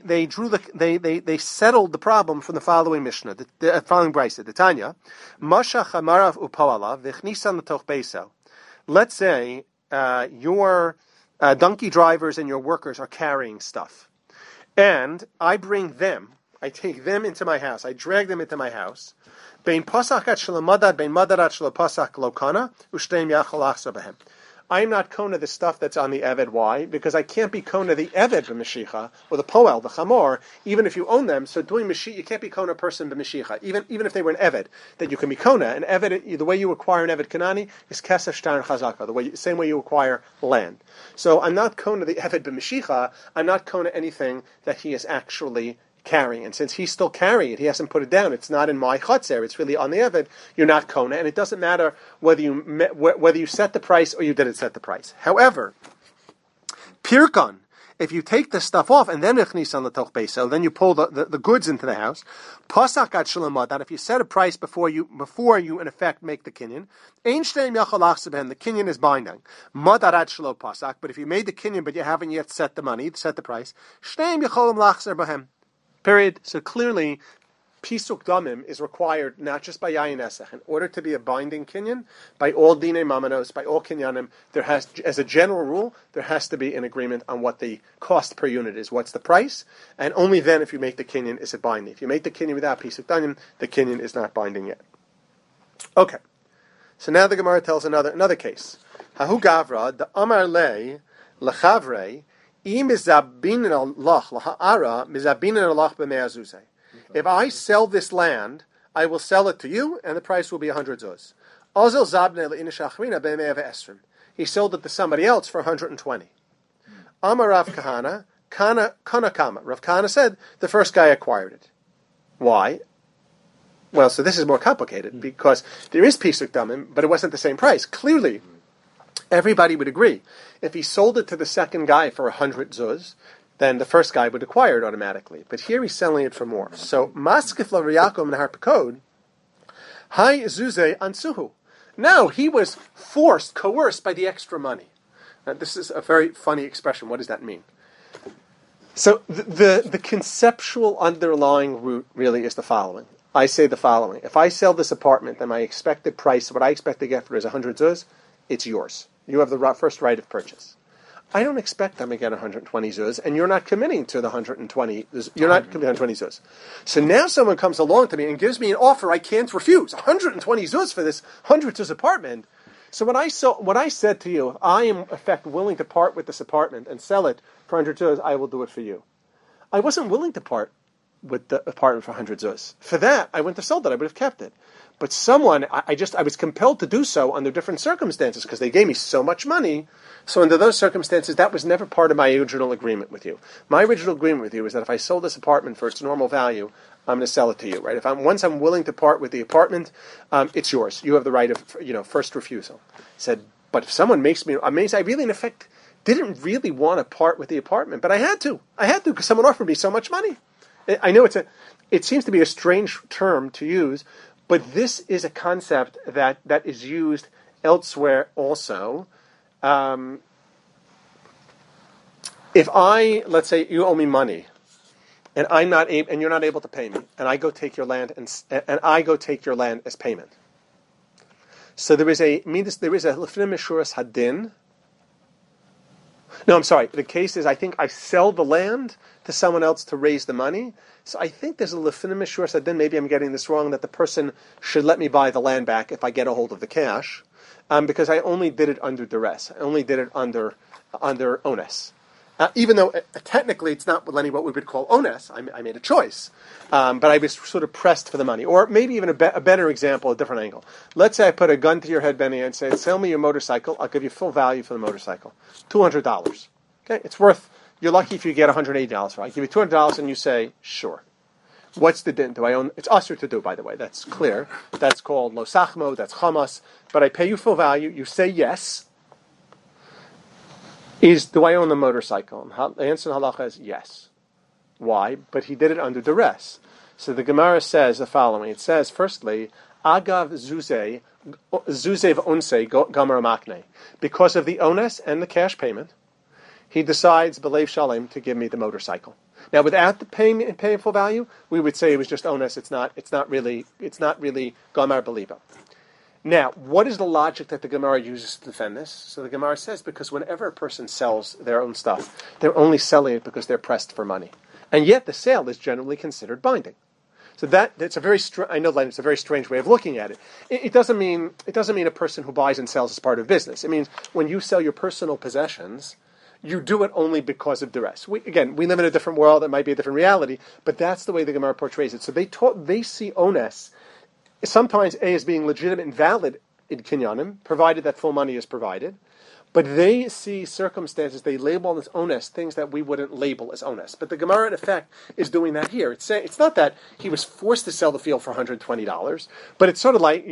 they settled the problem from the following Mishnah, the following Brisa, the Tanya, Masha Chamarav Upawala Vichnisan Latoch Beiso. Let's say your donkey drivers and your workers are carrying stuff, and I take them into my house, I drag them into my house. Bein pasach at shalamadad, bein madarat shalapasak lokana, ushtem yachal achsa behem. I'm not kona the stuff that's on the Eved. Why? Because I can't be kona the Eved b'Mashicha, or the Poel, the Chamor, even if you own them. So doing Mashiach, you can't be kona person b'Mashicha, even if they were an Eved, that you can be kona. An Eved, the way you acquire an Eved Kanani is Kesef Shtar Chazaka, same way you acquire land. So I'm not kona the Eved b'Mashicha, I'm not kona anything that he is actually carrying, and since he's still carrying it, he hasn't put it down. It's not in my chotzer. It's really on the Eved. You're not kona, and it doesn't matter whether you set the price or you didn't set the price. However, pirkon, if you take the stuff off and then echnisan l'toch beiso, then you pull the goods into the house. Pasak at shalamad, that if you set a price before you in effect make the kinyan, ein shteim yachal achseben, the kinyan is binding. Madarat shalo pasak, but if you made the kinyan but you haven't yet set the price, shteim yacholim lachser bahem. Period. So clearly, Pisuk Damim is required not just by Yayin Esech. In order to be a binding kinyan, by all Dinei Mamanos, by all kinyanim, as a general rule, there has to be an agreement on what the cost per unit is. What's the price? And only then, if you make the kinyan, is it binding. If you make the kinyan without Pisuk Damim, the kinyan is not binding yet. Okay. So now the Gemara tells another case. Hahu Gavra, the Amar Le, Lechavre, if I sell this land, I will sell it to you, and the price will be 100 zuz. He sold it to somebody else for 120. Amar Rav Kahana, Kana Kama. Rav Kahana said the first guy acquired it. Why? Well, so this is more complicated because there is Pisuk Damim, but it wasn't the same price. Clearly, everybody would agree. If he sold it to the second guy for 100 zuz, then the first guy would acquire it automatically. But here he's selling it for more. So, Maskif la Riyakom and Harpakod, Hai Zuze Ansuhu. No, he was coerced by the extra money. Now, this is a very funny expression. What does that mean? So, the conceptual underlying root really is the following. I say the following. If I sell this apartment and my expected price, what I expect to get for it is 100 zuz, it's yours. You have the first right of purchase. I don't expect them to get 120 zuz, and you're not committing to the 120. You're not committing to 120 zuz. So now someone comes along to me and gives me an offer I can't refuse. 120 zuz for this 100 zuz apartment. So what I said to you, if I am in effect willing to part with this apartment and sell it for 100 zuz, I will do it for you. I wasn't willing to part with the apartment for 100 zuz. For that, I wouldn't have sold it. I would have kept it. But someone, I was compelled to do so under different circumstances because they gave me so much money. So under those circumstances, that was never part of my original agreement with you. My original agreement with you is that if I sold this apartment for its normal value, I'm going to sell it to you, right? Once I'm willing to part with the apartment, it's yours. You have the right of, first refusal. I said, but if someone makes me amazed, I really, in effect, didn't really want to part with the apartment, but I had to because someone offered me so much money. I know it seems to be a strange term to use, but this is a concept that is used elsewhere also. If let's say you owe me money, and and you're not able to pay me, and I go take your land and I go take your land as payment. So there is a lefnim mishuras hadin. No, I'm sorry. The case is I think I sell the land to someone else to raise the money. So I think there's a lefnim mishuras hadin. Maybe I'm getting this wrong. That the person should let me buy the land back if I get a hold of the cash, because I only did it under duress. I only did it under onus. Even though technically it's not what we would call onus, I made a choice, but I was sort of pressed for the money. Or maybe even a better example, a different angle. Let's say I put a gun to your head, Benny, and say, "Sell me your motorcycle. I'll give you full value for the motorcycle, $200. Okay, it's worth. You're lucky if you get $180 for it. I give you $200, and you say, sure. What's the din? Do I own? It's usher to do, by the way. That's clear. That's called lo sachmo. That's chamas. But I pay you full value. You say yes. Do I own the motorcycle? And the answer in halacha is yes. Why? But he did it under duress. So the Gemara says the following. It says, firstly, agav zuze v'onse gamar makne. Because of the onus and the cash payment, he decides b'leiv shalem to give me the motorcycle. Now, without the paying full value, we would say it was just onus. It's not really gamar beliba. Now, what is the logic that the Gemara uses to defend this? So the Gemara says, because whenever a person sells their own stuff, they're only selling it because they're pressed for money. And yet the sale is generally considered binding. So it's a very I know that it's a very strange way of looking at it. It doesn't mean a person who buys and sells is part of business. It means when you sell your personal possessions, you do it only because of duress. We live in a different world. It might be a different reality, but that's the way the Gemara portrays it. So they see onus sometimes as being legitimate and valid in kinyanim, provided that full money is provided. But they see circumstances, they label as onus things that we wouldn't label as onus. But the Gemara, in effect, is doing that here. It's not that he was forced to sell the field for $120, but it's sort of like,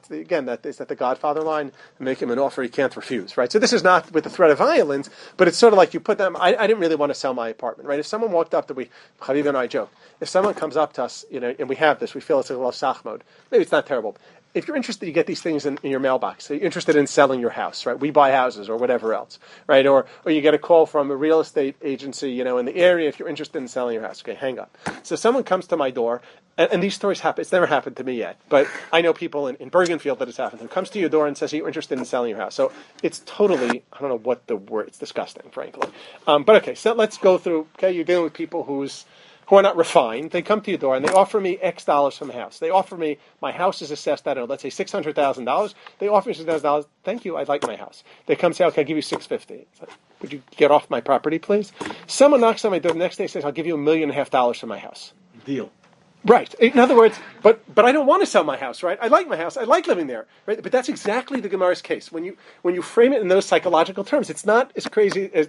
that the Godfather line, make him an offer he can't refuse, right? So this is not with the threat of violence, but it's sort of like you put them, I didn't really want to sell my apartment, right? If someone walked up Chaviv and I joke, if someone comes up to us, and we have this, we feel it's a little sach mode, maybe it's not terrible. If you're interested, you get these things in your mailbox. So you're interested in selling your house, right? We buy houses or whatever else, right? Or you get a call from a real estate agency, in the area if you're interested in selling your house. Okay, hang up. So someone comes to my door, and these stories happen. It's never happened to me yet, but I know people in Bergenfield that it's happened to. Comes to your door and says you're interested in selling your house. So it's totally, I don't know what the word, it's disgusting, frankly. But okay, so let's go through, you're dealing with people who are not refined. They come to your door and they offer me X dollars from the house. They offer me, my house is assessed, I don't know, let's say $600,000. They offer me $600,000. Thank you, I'd like my house. They come say, okay, I'll give you $650,000. Like, would you get off my property, please? Someone knocks on my door the next day and says, I'll give you $1.5 million for my house. Deal. Right. In other words, but I don't want to sell my house, right? I like my house. I like living there, right? But that's exactly the Gemara's case. When you frame it in those psychological terms, it's not as crazy as,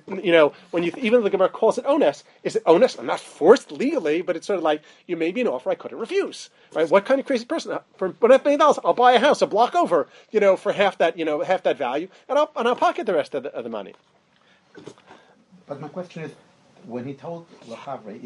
even the Gemara calls it onus. Is it onus? I'm not forced legally, but it's sort of like, you made me an offer I couldn't refuse, right? What kind of crazy person? For $1.5 million, I'll buy a house a block over, for half that value, and I'll pocket the rest of the money. But my question is, when he told Lachavre,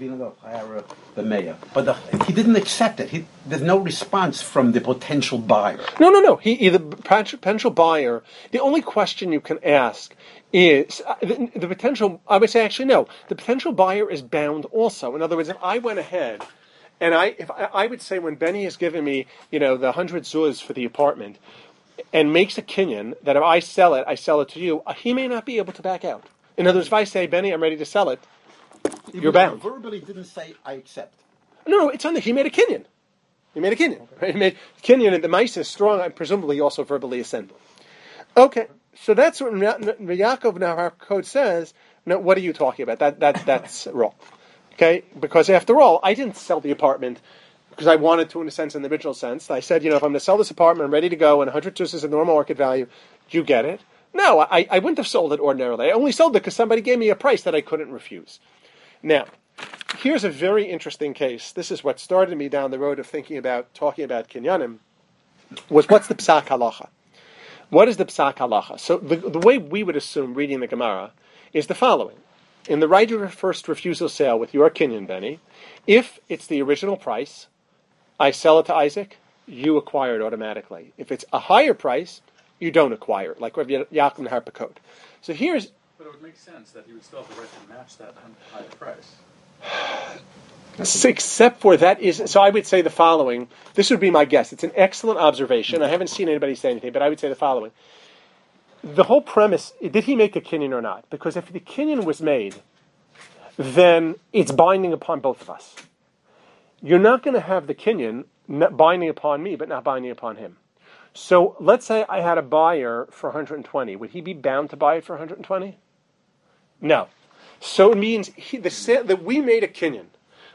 the mayor, but he didn't accept it. There's no response from the potential buyer. No. The potential buyer, the only question you can ask is, the potential, I would say actually no, the potential buyer is bound also. In other words, if I went ahead And I would say when Benny has given me, the 100 zuz for the apartment, and makes a kinyan that if I sell it to you, he may not be able to back out. In other words, if I say, Benny, I'm ready to sell it, you're bound. Verbally didn't say, I accept. No, it's he made a kinyan. He made a kinyan. Okay. Right? He made kinyan, and the mice is strong, and presumably also verbally ascended. Okay, so that's what Yaakov Nahar Code says. No, what are you talking about? That's wrong. Okay, because after all, I didn't sell the apartment because I wanted to, in the original sense. I said, if I'm going to sell this apartment, I'm ready to go, and 100 tus is the normal market value. You get it? No, I wouldn't have sold it ordinarily. I only sold it because somebody gave me a price that I couldn't refuse. Now, here's a very interesting case. This is what started me down the road of talking about kinyanim, was what's the psak halacha? What is the psak halacha? So the way we would assume reading the Gemara is the following. In the right of first refusal sale with your kinyan, Benny, if it's the original price, I sell it to Isaac, you acquire it automatically. If it's a higher price, you don't acquire it, like Rav Yaakov Harpakot. So here's... But it would make sense that he would still have the right to match that higher price. Except for that is... So I would say the following. This would be my guess. It's an excellent observation. I haven't seen anybody say anything, but I would say the following. The whole premise, did he make a kinyan or not? Because if the kinyan was made, then it's binding upon both of us. You're not going to have the kinyan binding upon me, but not binding upon him. So let's say I had a buyer for 120. Would he be bound to buy it for 120? No. So it means that we made a kinyan.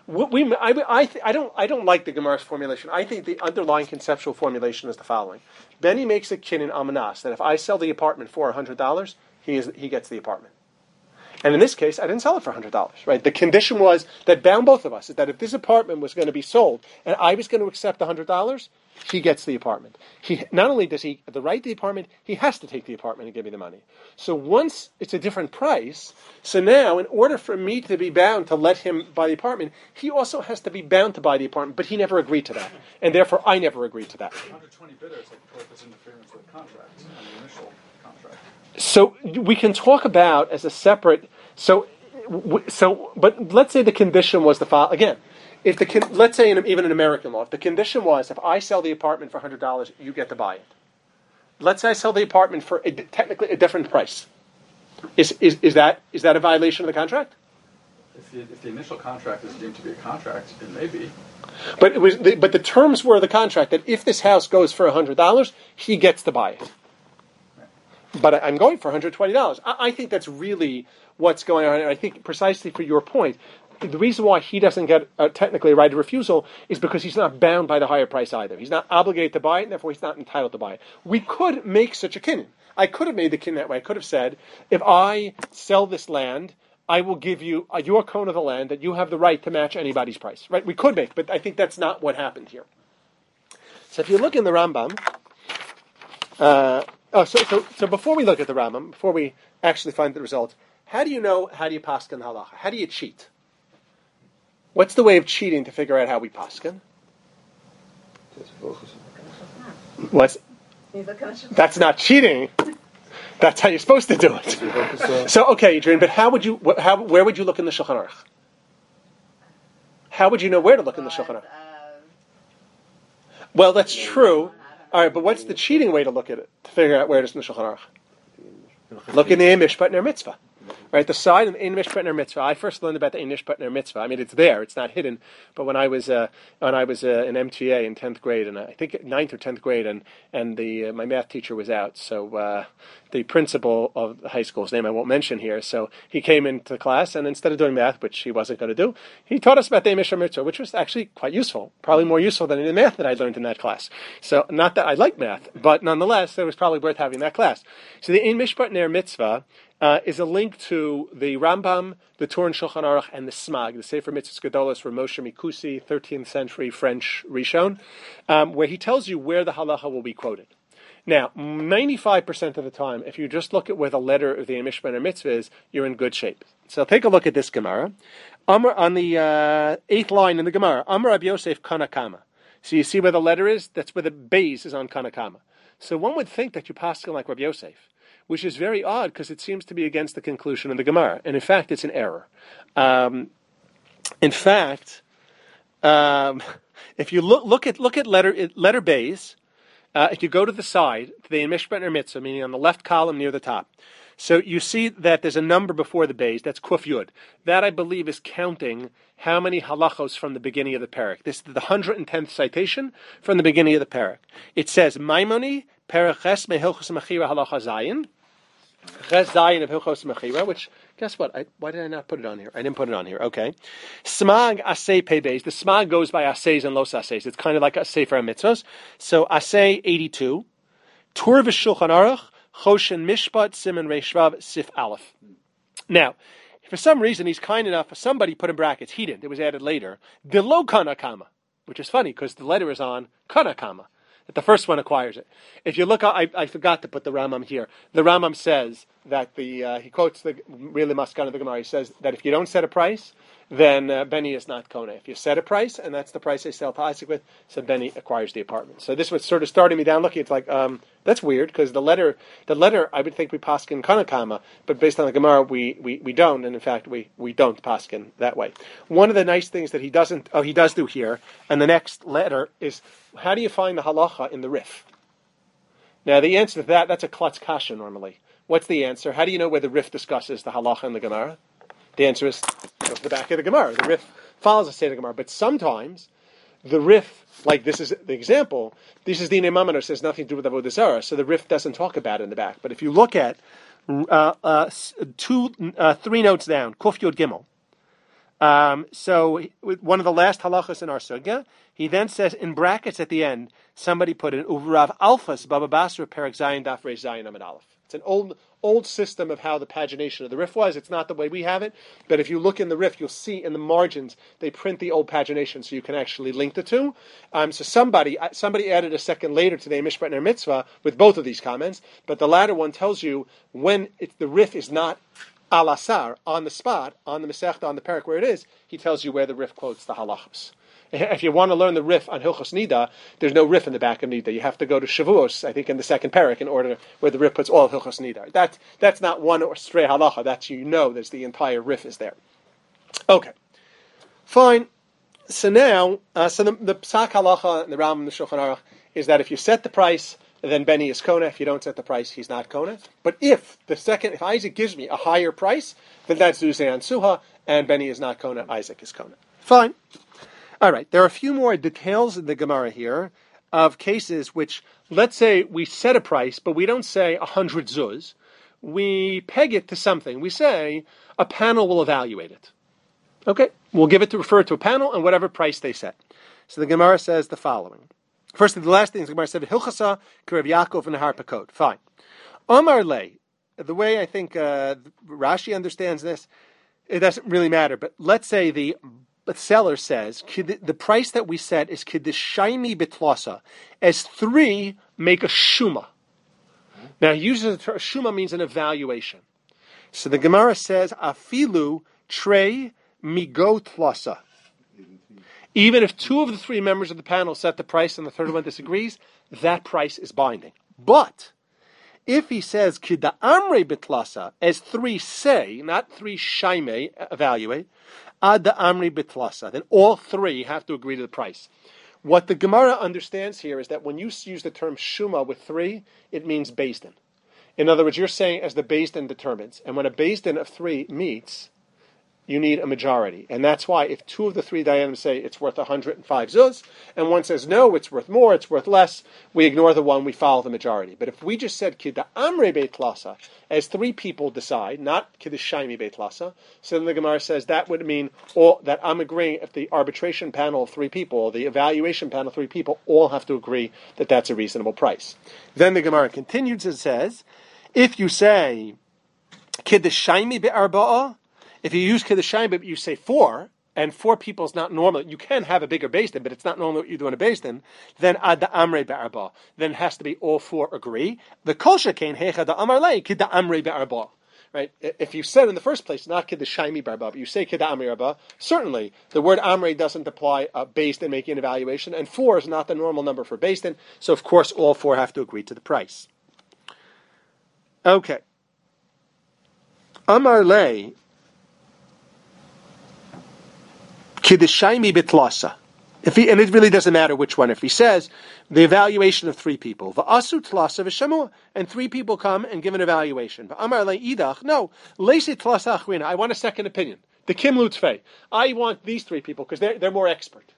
I don't like the Gemara's formulation. I think the underlying conceptual formulation is the following: Benny makes a kinyan amanas that if I sell the apartment for $100, he gets the apartment. And in this case, I didn't sell it for $100. Right? The condition was that bound both of us is that if this apartment was going to be sold and I was going to accept $100, he gets the apartment. He not only does he have the right to the apartment, he has to take the apartment and give me the money. So once it's a different price, so now in order for me to be bound to let him buy the apartment, he also has to be bound to buy the apartment, but he never agreed to that. And therefore I never agreed to that. 120 bidders, like tortious interference with contract, and the initial contract. So we can talk about as a separate, but let's say the condition was the following. Again, let's say even in American law, if the condition was if I sell the apartment for $100, you get to buy it. Let's say I sell the apartment for technically a different price. Is that a violation of the contract? If the initial contract is deemed to be a contract, it may be. But but the terms were the contract that if this house goes for $100, he gets to buy it. But I'm going for $120. I think that's really what's going on. And I think precisely for your point, the reason why he doesn't get technically a right of refusal is because he's not bound by the higher price either. He's not obligated to buy it, and therefore he's not entitled to buy it. We could make such a kinyan. I could have made the kinyan that way. I could have said, if I sell this land, I will give you your cone of the land that you have the right to match anybody's price. Right? We could make, but I think that's not what happened here. So if you look in the Rambam... So before we look at the Rambam, before we actually find the results, how do you paskin halacha? How do you cheat? What's the way of cheating to figure out how we paskin? That's not cheating. That's how you're supposed to do it. So okay, Adrian, but where would you look in the Shulchan Aruch? How would you know where to look in the Shulchan Aruch? Well, that's true. All right, but what's the cheating way to look at it, to figure out where it is in the Shulchan Aruch? Look in the Ein Mishpat Ner Mitzvah. Right, the side of the Ein Mishpat Ner Mitzvah. I first learned about the Ein Mishpat Ner Mitzvah. I mean, it's there; it's not hidden. But when I was in MTA in 10th grade, and I think 9th or 10th grade, and my math teacher was out, so the principal of the high school's name I won't mention here. So he came into class, and instead of doing math, which he wasn't going to do, he taught us about the Ein Mishpat Ner Mitzvah, which was actually quite useful, probably more useful than the math that I learned in that class. So not that I like math, but nonetheless, it was probably worth having that class. So the Ein Mishpat Ner Mitzvah is a link to the Rambam, the Torah and Shulchan Aruch, and the Smag, the Sefer Mitzvahs Gedolos from Moshe Mikusi, 13th century French Rishon, where he tells you where the halacha will be quoted. Now, 95% of the time, if you just look at where the letter of the Ein Mishpat Ner Mitzvah is, you're in good shape. So take a look at this Gemara. On the 8th line in the Gemara, Amar Rabbi Yosef Kanakama. So you see where the letter is? That's where the base is on Kanakama. So one would think that you paskin like Rabbi Yosef, which is very odd because it seems to be against the conclusion of the Gemara. And in fact, it's an error. In fact, If you look at letter Bays, if you go to the side, to the Mishpat Mitzvah, meaning on the left column near the top, so you see that there's a number before the Bays, that's Kuf Yud. That, I believe, is counting how many halachos from the beginning of the parak. This is the 110th citation from the beginning of the parak. It says, Maimoni, Perach Ches Mehilchos Mechira Halacha Zayin, Ches Zayin of Hilchos Mechira, which, guess what? Why did I not put it on here? I didn't put it on here. Okay. Smag Asay Pei Beis. The Smag goes by Asays and Los Asays. It's kind of like a Sefer HaMitzvos. So Asay 82. Tur V'Shulchan Aruch, Choshen Mishpat, Siman Reish Vav, Sif Aleph. Now, for some reason, he's kind enough, somebody put in brackets, he didn't, it was added later, Delo Kanakama, which is funny because the letter is on Kanakama. That the first one acquires it. If you look, I forgot to put the Rambam here. The Rambam says that he quotes the really Maskan of the Gemara. He says that if you don't set a price, then Benny is not Kona. If you set a price, and that's the price they sell to Isaac with, so Benny acquires the apartment. So this was sort of starting me down looking. It's like, that's weird, because the letter, I would think we paskin Kanakama, but based on the Gemara, we don't, and in fact, we don't paskin that way. One of the nice things that he does do here, and the next letter is, how do you find the halacha in the Rif? Now, the answer to that's a klutz kasha normally. What's the answer? How do you know where the Rif discusses the halacha in the Gemara? The answer is, go to the back of the Gemara. The Rif follows the state of the Gemara. But sometimes, the Rif, like this is the example, this is the Neimaman, says nothing to do with Avodah Zarah, so the Rif doesn't talk about it in the back. But if you look at 3 notes down, Kuf Yod Gimel, so one of the last halachas in our sugya, he then says in brackets at the end, somebody put in Uvrav Alphas Baba Basra Perak Zayin Daf Reish Zayin Amid Aleph. It's an old system of how the pagination of the Rif was. It's not the way we have it, but if you look in the Rif, you'll see in the margins they print the old pagination, so you can actually link the two. So somebody added a second later to the Mishpat Ner Mitzvah with both of these comments, but the latter one tells you when the Rif is not al asar, on the spot, on the Masechta, on the parak where it is, he tells you where the Rif quotes the halachos. If you want to learn the Rif on Hilchos Nida, there's no Rif in the back of Nida. You have to go to Shavuos, I think in the second parak, in order where the Rif puts all of Hilchos Nida. That's not one or stray halacha. That's, there's the entire Rif is there. Okay, fine. So now, the Psak halacha and the Rambam and the Shulchan Aruch is that if you set the price, then Benny is Kona. If you don't set the price, he's not Kona. But if Isaac gives me a higher price, then that's Zuzay and Suha, and Benny is not Kona, Isaac is Kona. Fine. All right, there are a few more details in the Gemara here of cases which, let's say we set a price, but we don't say 100 zuz. We peg it to something. We say a panel will evaluate it. Okay, we'll give it to refer to a panel and whatever price they set. So the Gemara says the following. First, the last thing the Gemara said, Hilchasa, Kerev Yaakov, and Harpakot. Fine. Omar Lei, the way I think Rashi understands this, it doesn't really matter, but let's say the seller says, the price that we set is Kiddishaymi Bitlasa, as 3 make a Shuma. Now, he uses the term, Shuma means an evaluation. So the Gemara says, Afilu Trey Migo Tlasa. Even if 2 of the 3 members of the panel set the price and the third one disagrees, that price is binding. But if he says Kida Amre Bitlasa, as 3 say, not 3 Shaime evaluate, Ad Amri Bitlasa, then all 3 have to agree to the price. What the Gemara understands here is that when you use the term Shuma with 3, it means Beis Din. In other words, you're saying as the Beis Din determines, and when a Beis Din of 3 meets, you need a majority. And that's why if 2 of the 3 Dayanim say it's worth 105 zuz, and one says no, it's worth more, it's worth less, we ignore the one, we follow the majority. But if we just said Kidda Amre Beit Lasa, as 3 people decide, not Kidda Shaimi Beit Lasa, so then the Gemara says that would mean that I'm agreeing if the arbitration panel of 3 people, the evaluation panel of 3 people, all have to agree that that's a reasonable price. Then the Gemara continues and says, if you say Kidda Shaimi Beit Arba'ah, if you use Kiddushaim, but you say 4, and 4 people is not normal, you can have a bigger Beis Din, but it's not normal what you do in a Beis Din, then Ad Amre Be'arba. Then it has to be all 4 agree. The Kol Shekain Hecha Da Amar Lei Kidda Amre Be'arba. Right? If you said in the first place, not Kiddushaimi Be'arba, but you say Kidda Amre Be'arba, certainly the word Amre doesn't apply Beis Din making an evaluation, and 4 is not the normal number for Beis Din, so of course all 4 have to agree to the price. Okay. Amar Lei Kiddushaimi Bitlasa. And it really doesn't matter which one. If he says the evaluation of three people, v'asu tlasa v'shamua, and three people come and give an evaluation. V'amar le'idach, no, leisi tlasa achrina. I want a second opinion. The kim lutzfei. I want these three people because they're more expert.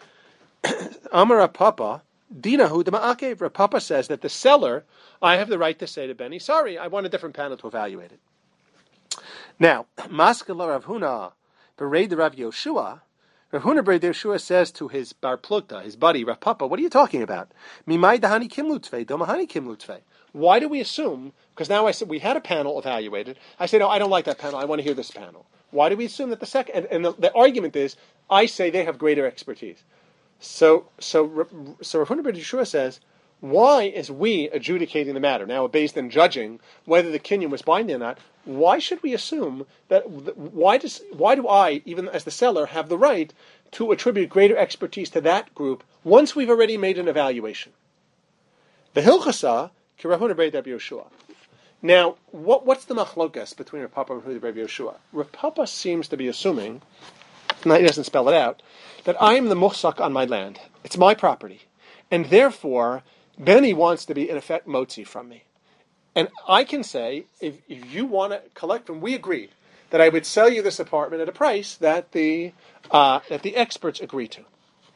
Amar Papa, dinahu dema'akev. Rav Papa says that the seller, I have the right to say to Benny, sorry, I want a different panel to evaluate it. Now, maskala Rav Huna, bereid Rav Yoshua. Rav Huna bereid Yoshua says to his bar plukta, his buddy Rav Papa, what are you talking about? Mimai dahani kim lutzvei, domahani kim lutzvei. Why do we assume? Because now I said we had a panel evaluated. I say no, I don't like that panel. I want to hear this panel. Why do we assume that the second? And the argument is, I say they have greater expertise. So Rav Huna bereid Yoshua says, why is we adjudicating the matter now based on judging whether the kinyan was binding or not? Why should we assume that? Why do I, even as the seller, have the right to attribute greater expertise to that group once we've already made an evaluation? The Hilchasa ki Rav Huna bereid Rabbi Yoshua. Now, what's the machlokas between Rav Papa and Rav Huna bereid Rabbi Yoshua? Rav Papa seems to be assuming, he doesn't spell it out, that I am the muhsak on my land. It's my property, and therefore Benny wants to be, in effect, motzi from me. And I can say, if you want to collect from, we agreed that I would sell you this apartment at a price that the experts agree to.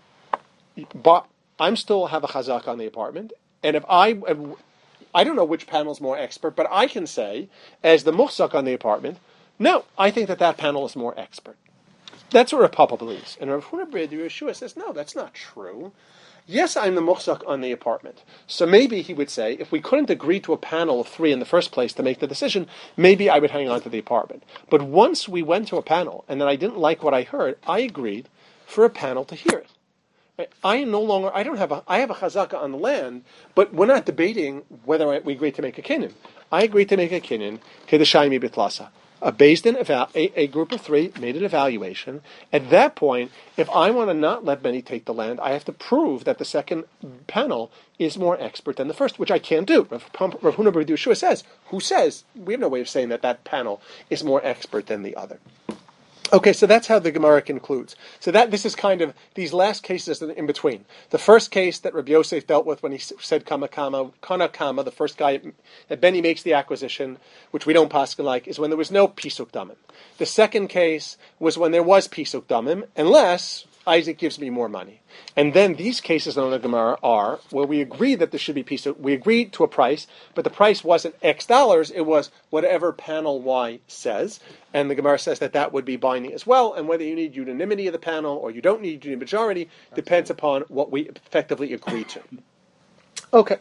But I'm still have a chazak on the apartment, and if I don't know which panel is more expert, but I can say, as the muhsak on the apartment, no, I think that panel is more expert. That's what Rav Papa believes. And Rav Huna bereid Yoshua says, no, that's not true. Yes, I'm the muhsak on the apartment. So maybe he would say, if we couldn't agree to a panel of three in the first place to make the decision, maybe I would hang on to the apartment. But once we went to a panel, and then I didn't like what I heard, I agreed for a panel to hear it. Right? I have a chazaka on the land, but we're not debating whether we agreed to make a kinyan. I agreed to make a kinyan, kedeshaymi bitlasa. A group of three made an evaluation. At that point, if I want to not let Benny take the land, I have to prove that the second panel is more expert than the first, which I can't do. Rav Huna bereid Yoshua says, we have no way of saying that panel is more expert than the other. Okay, so that's how the Gemara concludes. So this is kind of these last cases in between. The first case that Rabbi Yosef dealt with when he said kana kama, the first guy that Benny makes the acquisition, which we don't paskin like, is when there was no pisuk damim. The second case was when there was pisuk damim, unless Isaac gives me more money. And then these cases on the Gemara are where we agree that there should be pisuk. We agreed to a price, but the price wasn't X dollars, it was whatever panel Y says. And the Gemara says that would be binding as well. And whether you need unanimity of the panel or you don't need majority depends upon what we effectively agree to. Okay.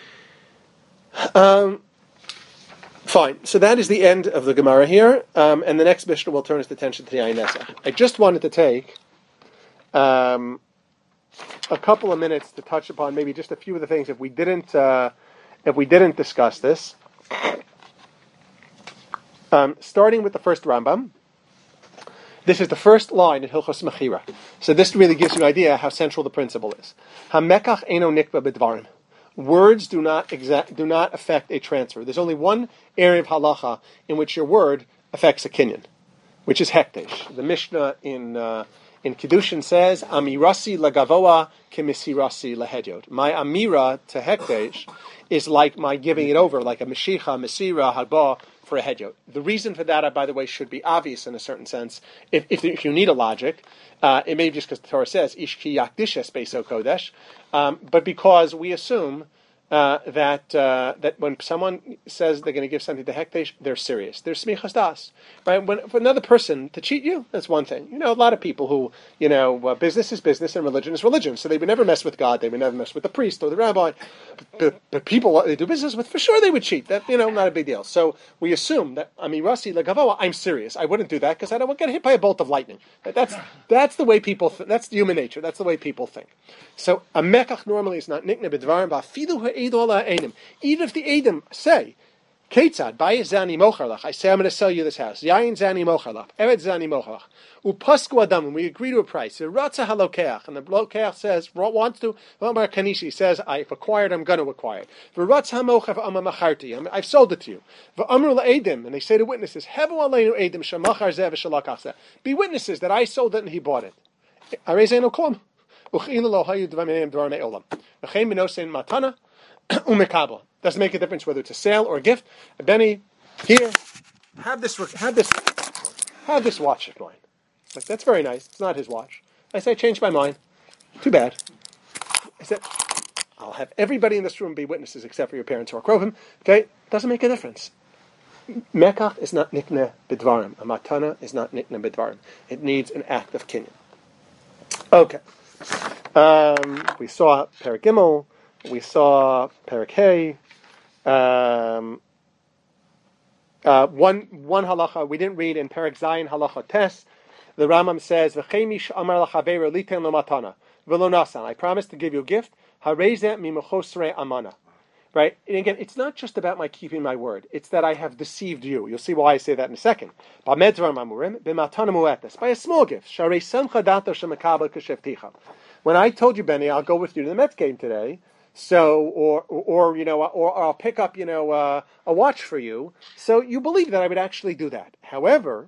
Fine. So that is the end of the Gemara here. And the next Mishnah will turn its attention to the Ayin Nesach. I just wanted to take a couple of minutes to touch upon maybe just a few of the things if we didn't discuss this. Starting with the first Rambam. This is the first line in Hilchos Mechira. So this really gives you an idea how central the principle is. Hamekach eino nikba b'dvarim. Words do not affect a transfer. There's only one area of halacha in which your word affects a kinyan, which is hekdesh. The Mishnah in Kiddushin says, Amirasi lagavoa kemisirasi lehedyot. My amira to hekdesh is like my giving it over, like a meshicha, mesira, haba, for a hedyot. The reason for that, by the way, should be obvious in a certain sense. If you need a logic, it may be just because the Torah says, Ishki yakdishes beiso kodesh, but because we assume that when someone says they're going to give something to hekdesh, they're serious. They're smichas das. Right? For another person to cheat you, that's one thing. A lot of people who, business is business and religion is religion. So they would never mess with God. They would never mess with the priest or the rabbi. But people they do business with, for sure they would cheat. That, not a big deal. So we assume that, Rasi legavoa, I'm serious. I wouldn't do that because I don't want to get hit by a bolt of lightning. That's the way people that's human nature. That's the way people think. So a mekach normally is not nikna b'dvarim ba'afidu even if the Edom say, Ketzad, bayis zani mocharlach, I say I'm going to sell you this house. Yayin zani mocharlach, evet zani mocharlach. Upasku adam, and we agree to a price. Ratza halokeach, and the lokeach says, wants to, Vamar Kanishi says, I've acquired, I'm going to acquire it. V'ratz hamochav amma macharti, I've sold it to you. V'amru la'edim, and they say to witnesses, Hevu aleinu edim shamachar zeh v'shalakach zeh. Be witnesses that I sold it and he bought it. Arei zeh no klum. Doesn't make a difference whether it's a sale or a gift. Benny, here, have this watch of mine. Like, that's very nice. It's not his watch. I say, I changed my mind. Too bad. I said, I'll have everybody in this room be witnesses except for your parents or Krovim. Okay? Doesn't make a difference. Mekach is not nikne bidvarim. A matana is not nikne bidvarim. It needs an act of kinyan. Okay. We saw Perek Gimel. We saw Perek Hey. One halacha we didn't read in Perek Zayin halacha tes. The Rambam says, "V'cheimish amar lachaveru liten lo matana v'lo nasan." I promise to give you a gift. Hareze mimachosre amana. Right? And again, it's not just about my keeping my word. It's that I have deceived you. You'll see why I say that in a second. By a small gift. When I told you, Benny, I'll go with you to the Mets game today, so or I'll pick up a watch for you. So you believe that I would actually do that. However,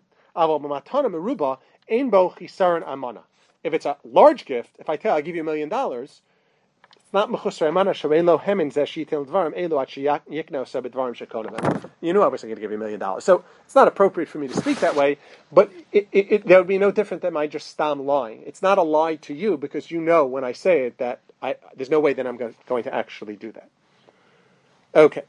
if it's a large gift, if I tell I'll give you $1 million, it's not mechusar amana shavelo hemin zeshitel dvarim elu at yikno sabedvarim shekonim. You knew I wasn't going to give you $1 million, so it's not appropriate for me to speak that way. But there would be no different than my just stam lying. It's not a lie to you because you know when I say it that there's no way that I'm going to actually do that. Okay,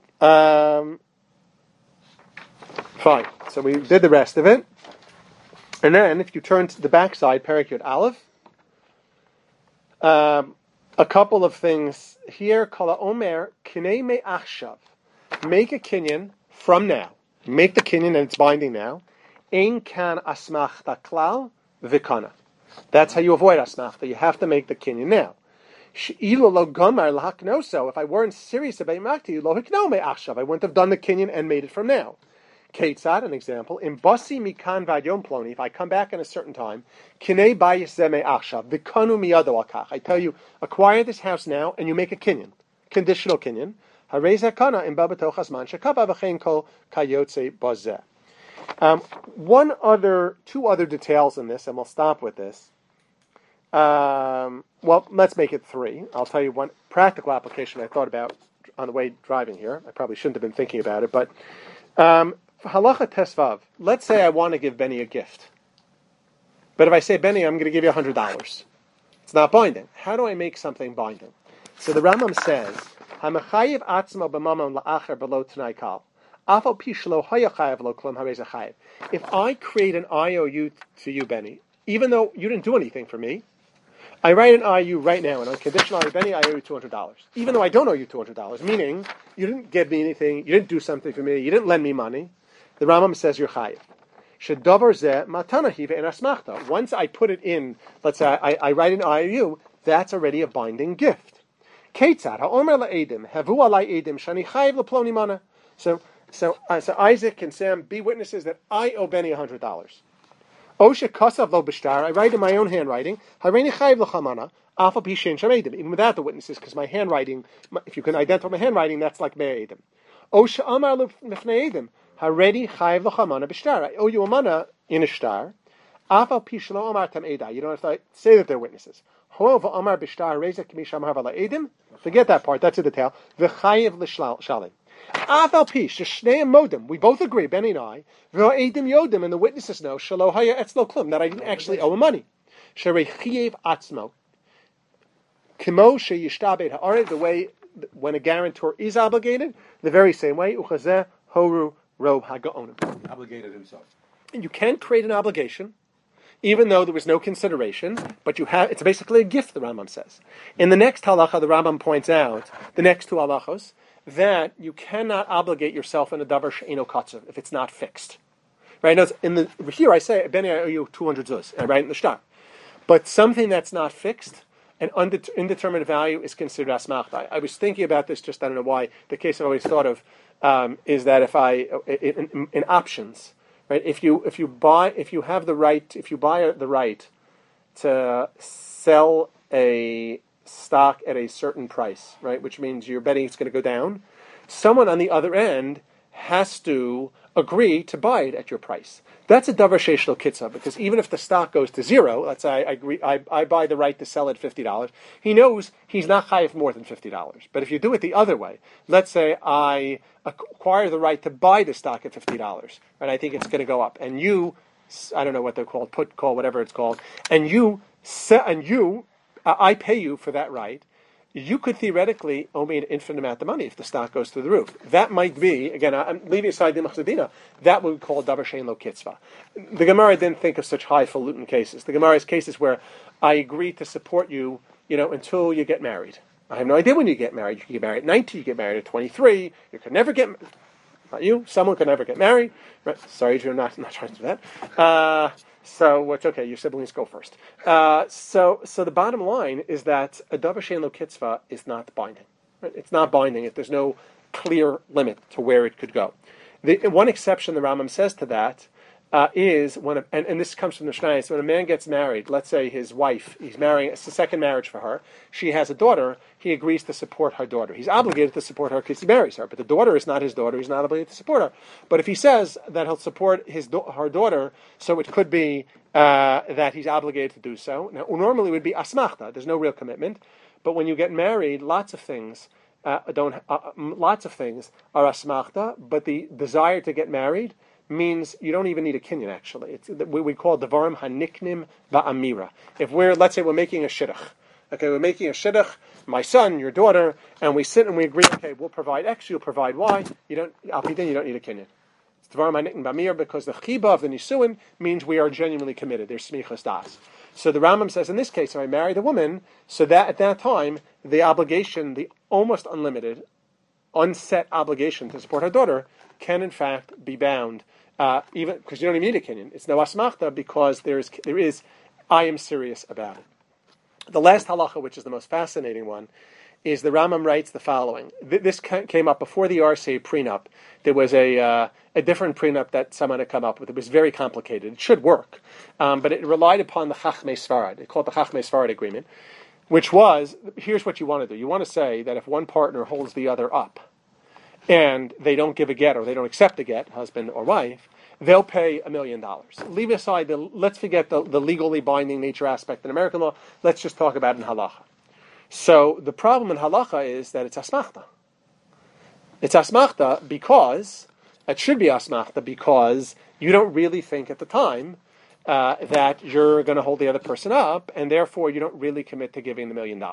fine. So we did the rest of it, and then if you turn to the backside, Perek Yud Aleph. A couple of things here. Kala Omer Kinei Me Achshav. Make a kinyan from now. Make the kinyan and it's binding now. Ein kan asmachta klal v'kana. That's how you avoid asmachta. You have to make the kinyan now. She'ilu lo gomar lahaknoso. If I weren't serious about makti, lo hikno me achshav. I wouldn't have done the kinyan and made it from now. Ketzad, an example. In basi mikan vad yom ploni. If I come back in a certain time, kinei bayis zeme achshav v'kanu miyado akach. I tell you, acquire this house now, and you make a kinyan, conditional kinyan. Harei zakana in babatoch asman shekaba v'chein kol kayotze bazeh. Two other details in this, and we'll stop with this. Well, let's make it 3. I'll tell you one practical application I thought about on the way driving here. I probably shouldn't have been thinking about it, but halacha tesvav. Let's say I want to give Benny a gift, but if I say, Benny, I'm going to give you $100, it's not binding. How do I make something binding? So the Rambam says, "Hamachayiv atzmo b'mamon la'acher below t'nai kal." If I create an IOU to you, Benny, even though you didn't do anything for me, I write an IOU right now, and on conditional, Benny, I owe you $200. Even though I don't owe you $200, meaning you didn't give me anything, you didn't do something for me, you didn't lend me money, the Rambam says you're chayiv. Shedavar zeh matana hiva en asmachta. Once I put it in, let's say I write an IOU, that's already a binding gift. Ketzad ha'omer la'edim havu alai edim shani chayiv leploni mana. So Isaac and Sam be witnesses that I owe Benny $100. Osha kasav lo b'shtar. I write in my own handwriting. Hareini chayiv l'chamana. Alpha pishin shamedim. Even without the witnesses, because my handwriting, if you can identify my handwriting, that's like me'edim. Osha amar l'fnei edim. Haredi chayiv l'chamana b'shtar. I owe you a mana in a shtar. Alpha pishlo amar tam edah. You don't have to say that they're witnesses. However, amar b'shtar rezek misham havala edim. Forget that part. That's a detail. V'chayiv l'shalim. Afal pish, shneim modim. We both agree, Benny and I. V'o'edim yodim, and the witnesses know shelo haya etzlo klum, that I didn't actually owe him money. Sherei chiev atzmo. Kimo sheyishtabed ha'arev, the way when a guarantor is obligated, the very same way. Uchazeh horu rob haga'onim. Obligated himself. And you can't create an obligation, even though there was no consideration, but it's basically a gift, the Rambam says. In the next halacha, the Rambam points out, the next 2 halachos, that you cannot obligate yourself in a davar she'eno katzav if it's not fixed. Right? Here I say, Benny, I owe you 200 zuz, and I write in the shtar. But something that's not fixed, an indeterminate value, is considered asmachta. I was thinking about this, just I don't know why. The case I've always thought of is that if in options, right? If you buy the right to sell a stock at a certain price, right, which means you're betting it's going to go down, someone on the other end has to agree to buy it at your price. That's a davar sheish lo kitzah, because even if the stock goes to zero, let's say I buy the right to sell it $50, he knows he's not chayiv more than $50. But if you do it the other way, let's say I acquire the right to buy the stock at $50, and I think it's going to go up, and you, I don't know what they're called, put, call, whatever it's called, I pay you for that right. You could theoretically owe me an infinite amount of money if the stock goes through the roof. That might be, again, I'm leaving aside the machzedina, that we would call davar shein lo kitzvah. The Gemara didn't think of such highfalutin cases. The Gemara is cases where I agree to support you, until you get married. I have no idea when you get married. You can get married at 19, you get married at 23, you can never get, not you, someone can never get married. Right? Sorry, you're not trying to do that. So it's okay. Your siblings go first. So the bottom line is that a davar shein lo kitzvah is not binding. Right? It's not binding if there's no clear limit to where it could go. The one exception the Rambam says to that is when, and this comes from the Mishnah. So when a man gets married, let's say his wife, he's marrying, it's a second marriage for her. She has a daughter. He agrees to support her daughter. He's obligated to support her because he marries her. But the daughter is not his daughter. He's not obligated to support her. But if he says that he'll support her daughter, so it could be that he's obligated to do so. Now, normally it would be asmachta. There's no real commitment. But when you get married, lots of things are asmachta. But the desire to get married means you don't even need a kinyan, actually. It's we call devarim haniknim ba'amira. If let's say we're making a shidduch. Okay, we're making a shidduch, my son, your daughter, and we sit and we agree, okay, we'll provide X, you'll provide Y. You don't need a kinyan. It's devarim haniknim ba'amira because the chiba of the nisuin means we are genuinely committed. There's smichas das. So the Rambam says, in this case, if I marry the woman, so that at that time, the obligation, the almost unlimited, unset obligation to support her daughter, can in fact be bound, even because you don't even need a kinyan. It's no asmachta because there is. I am serious about it. The last halacha, which is the most fascinating one, is the Rambam writes the following. This came up before the RCA prenup. There was a different prenup that someone had come up with. It was very complicated. It should work, but it relied upon the Chachmei Sfarad. They call it the Chachmei Sfarad agreement, which was, here's what you want to do. You want to say that if one partner holds the other up, and they don't give a get or they don't accept a get, husband or wife, they'll pay $1 million. Leave aside let's forget the legally binding nature aspect in American law. Let's just talk about it in halacha. So the problem in halacha is that it's asmachta. It's asmachta because, it should be asmachta because you don't really think at the time that you're going to hold the other person up, and therefore you don't really commit to giving the $1 million.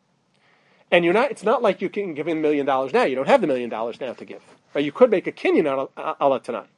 And it's not like you can give him $1 million now. You don't have the $1 million now to give. Right? You could make a kinyan ala tanai.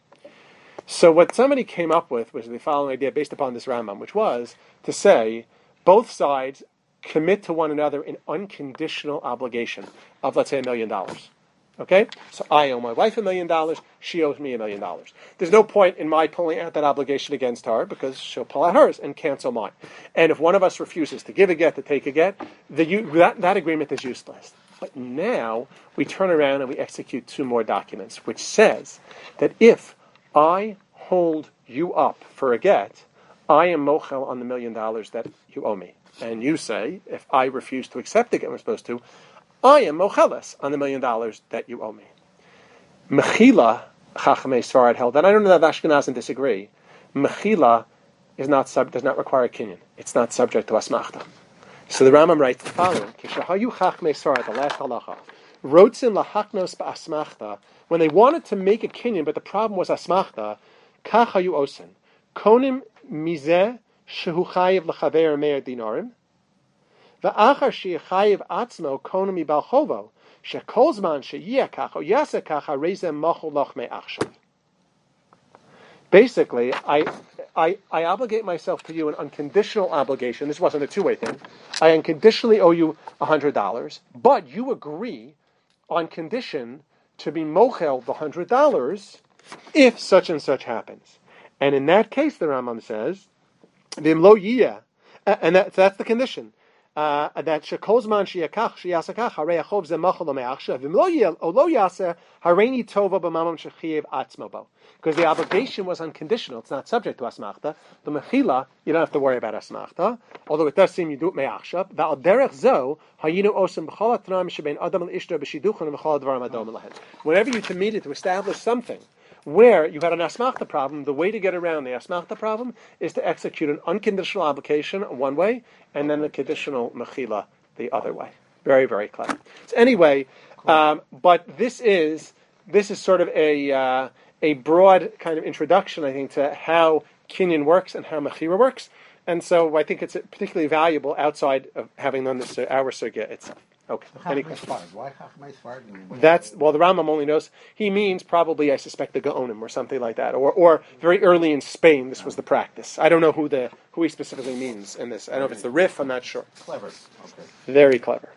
So what somebody came up with was the following idea based upon this Rambam, which was to say both sides commit to one another in unconditional obligation of, let's say, $1 million. Okay? So I owe my wife $1 million, she owes me $1 million. There's no point in my pulling out that obligation against her because she'll pull out hers and cancel mine. And if one of us refuses to give a get, to take a get, that agreement is useless. But now we turn around and we execute two more documents, which says that if I hold you up for a get, I am mochel on the $1 million that you owe me. And you say, if I refuse to accept the get I'm supposed to, I am mocheles on the $1 million that you owe me. Mechila, Chachmei Sfarad held, and I don't know that Ashkenazim disagree. Mechila does not require a kinyan. It's not subject to asmachta. So the Rambam writes the following: Kishahayu Chachmei Sfarad, the last halacha, rotzin lahaknos ba'asmachta. When they wanted to make a kinyan, but the problem was asmachta, kachayu osin konim mizeh shehu chayiv lechaver meir dinarim. V'achar shechayiv atzmo konim mibal chovo shekol zman sheyeh kacha yaseh kacha reizem machol loch me'achshav. Basically, I obligate myself to you an unconditional obligation. This wasn't a two-way thing. I unconditionally owe you $100, but you agree on condition to be mochel the $100 if such and such happens. And in that case, the Rambam says, v'im lo yiyeh, and that's the condition. that shekolzman sheyakach sheyasakach harei achov ze machal lo me'achshav v'im lo yaseh hareini tova b'mamam shechiyev atzmo bo. Because the obligation was unconditional; it's not subject to asmachta. The mechila, you don't have to worry about asmachta. Although it does seem you do it me'achshav. Va'al derech zo hayinu osem b'chol atnam shebein adam l'ishto b'shiduchon v'chol advarim adom lahen. Whenever you committed to establish something where you had an asmachta problem, the way to get around the asmachta problem is to execute an unconditional obligation one way, and then a conditional mechila the other way. Very, very clever. So anyway, but this is sort of a broad kind of introduction, I think, to how kinyan works and how mechira works, and so I think it's particularly valuable outside of having done this our sugya itself. Okay. Why Chachmei Sfarad? That's, well, the Rambam only knows. He means probably, I suspect, the Gaonim or something like that, or very early in Spain. This was the practice. I don't know who he specifically means in this. I don't know if it's the Rif. I'm not sure. Clever. Okay. Very clever.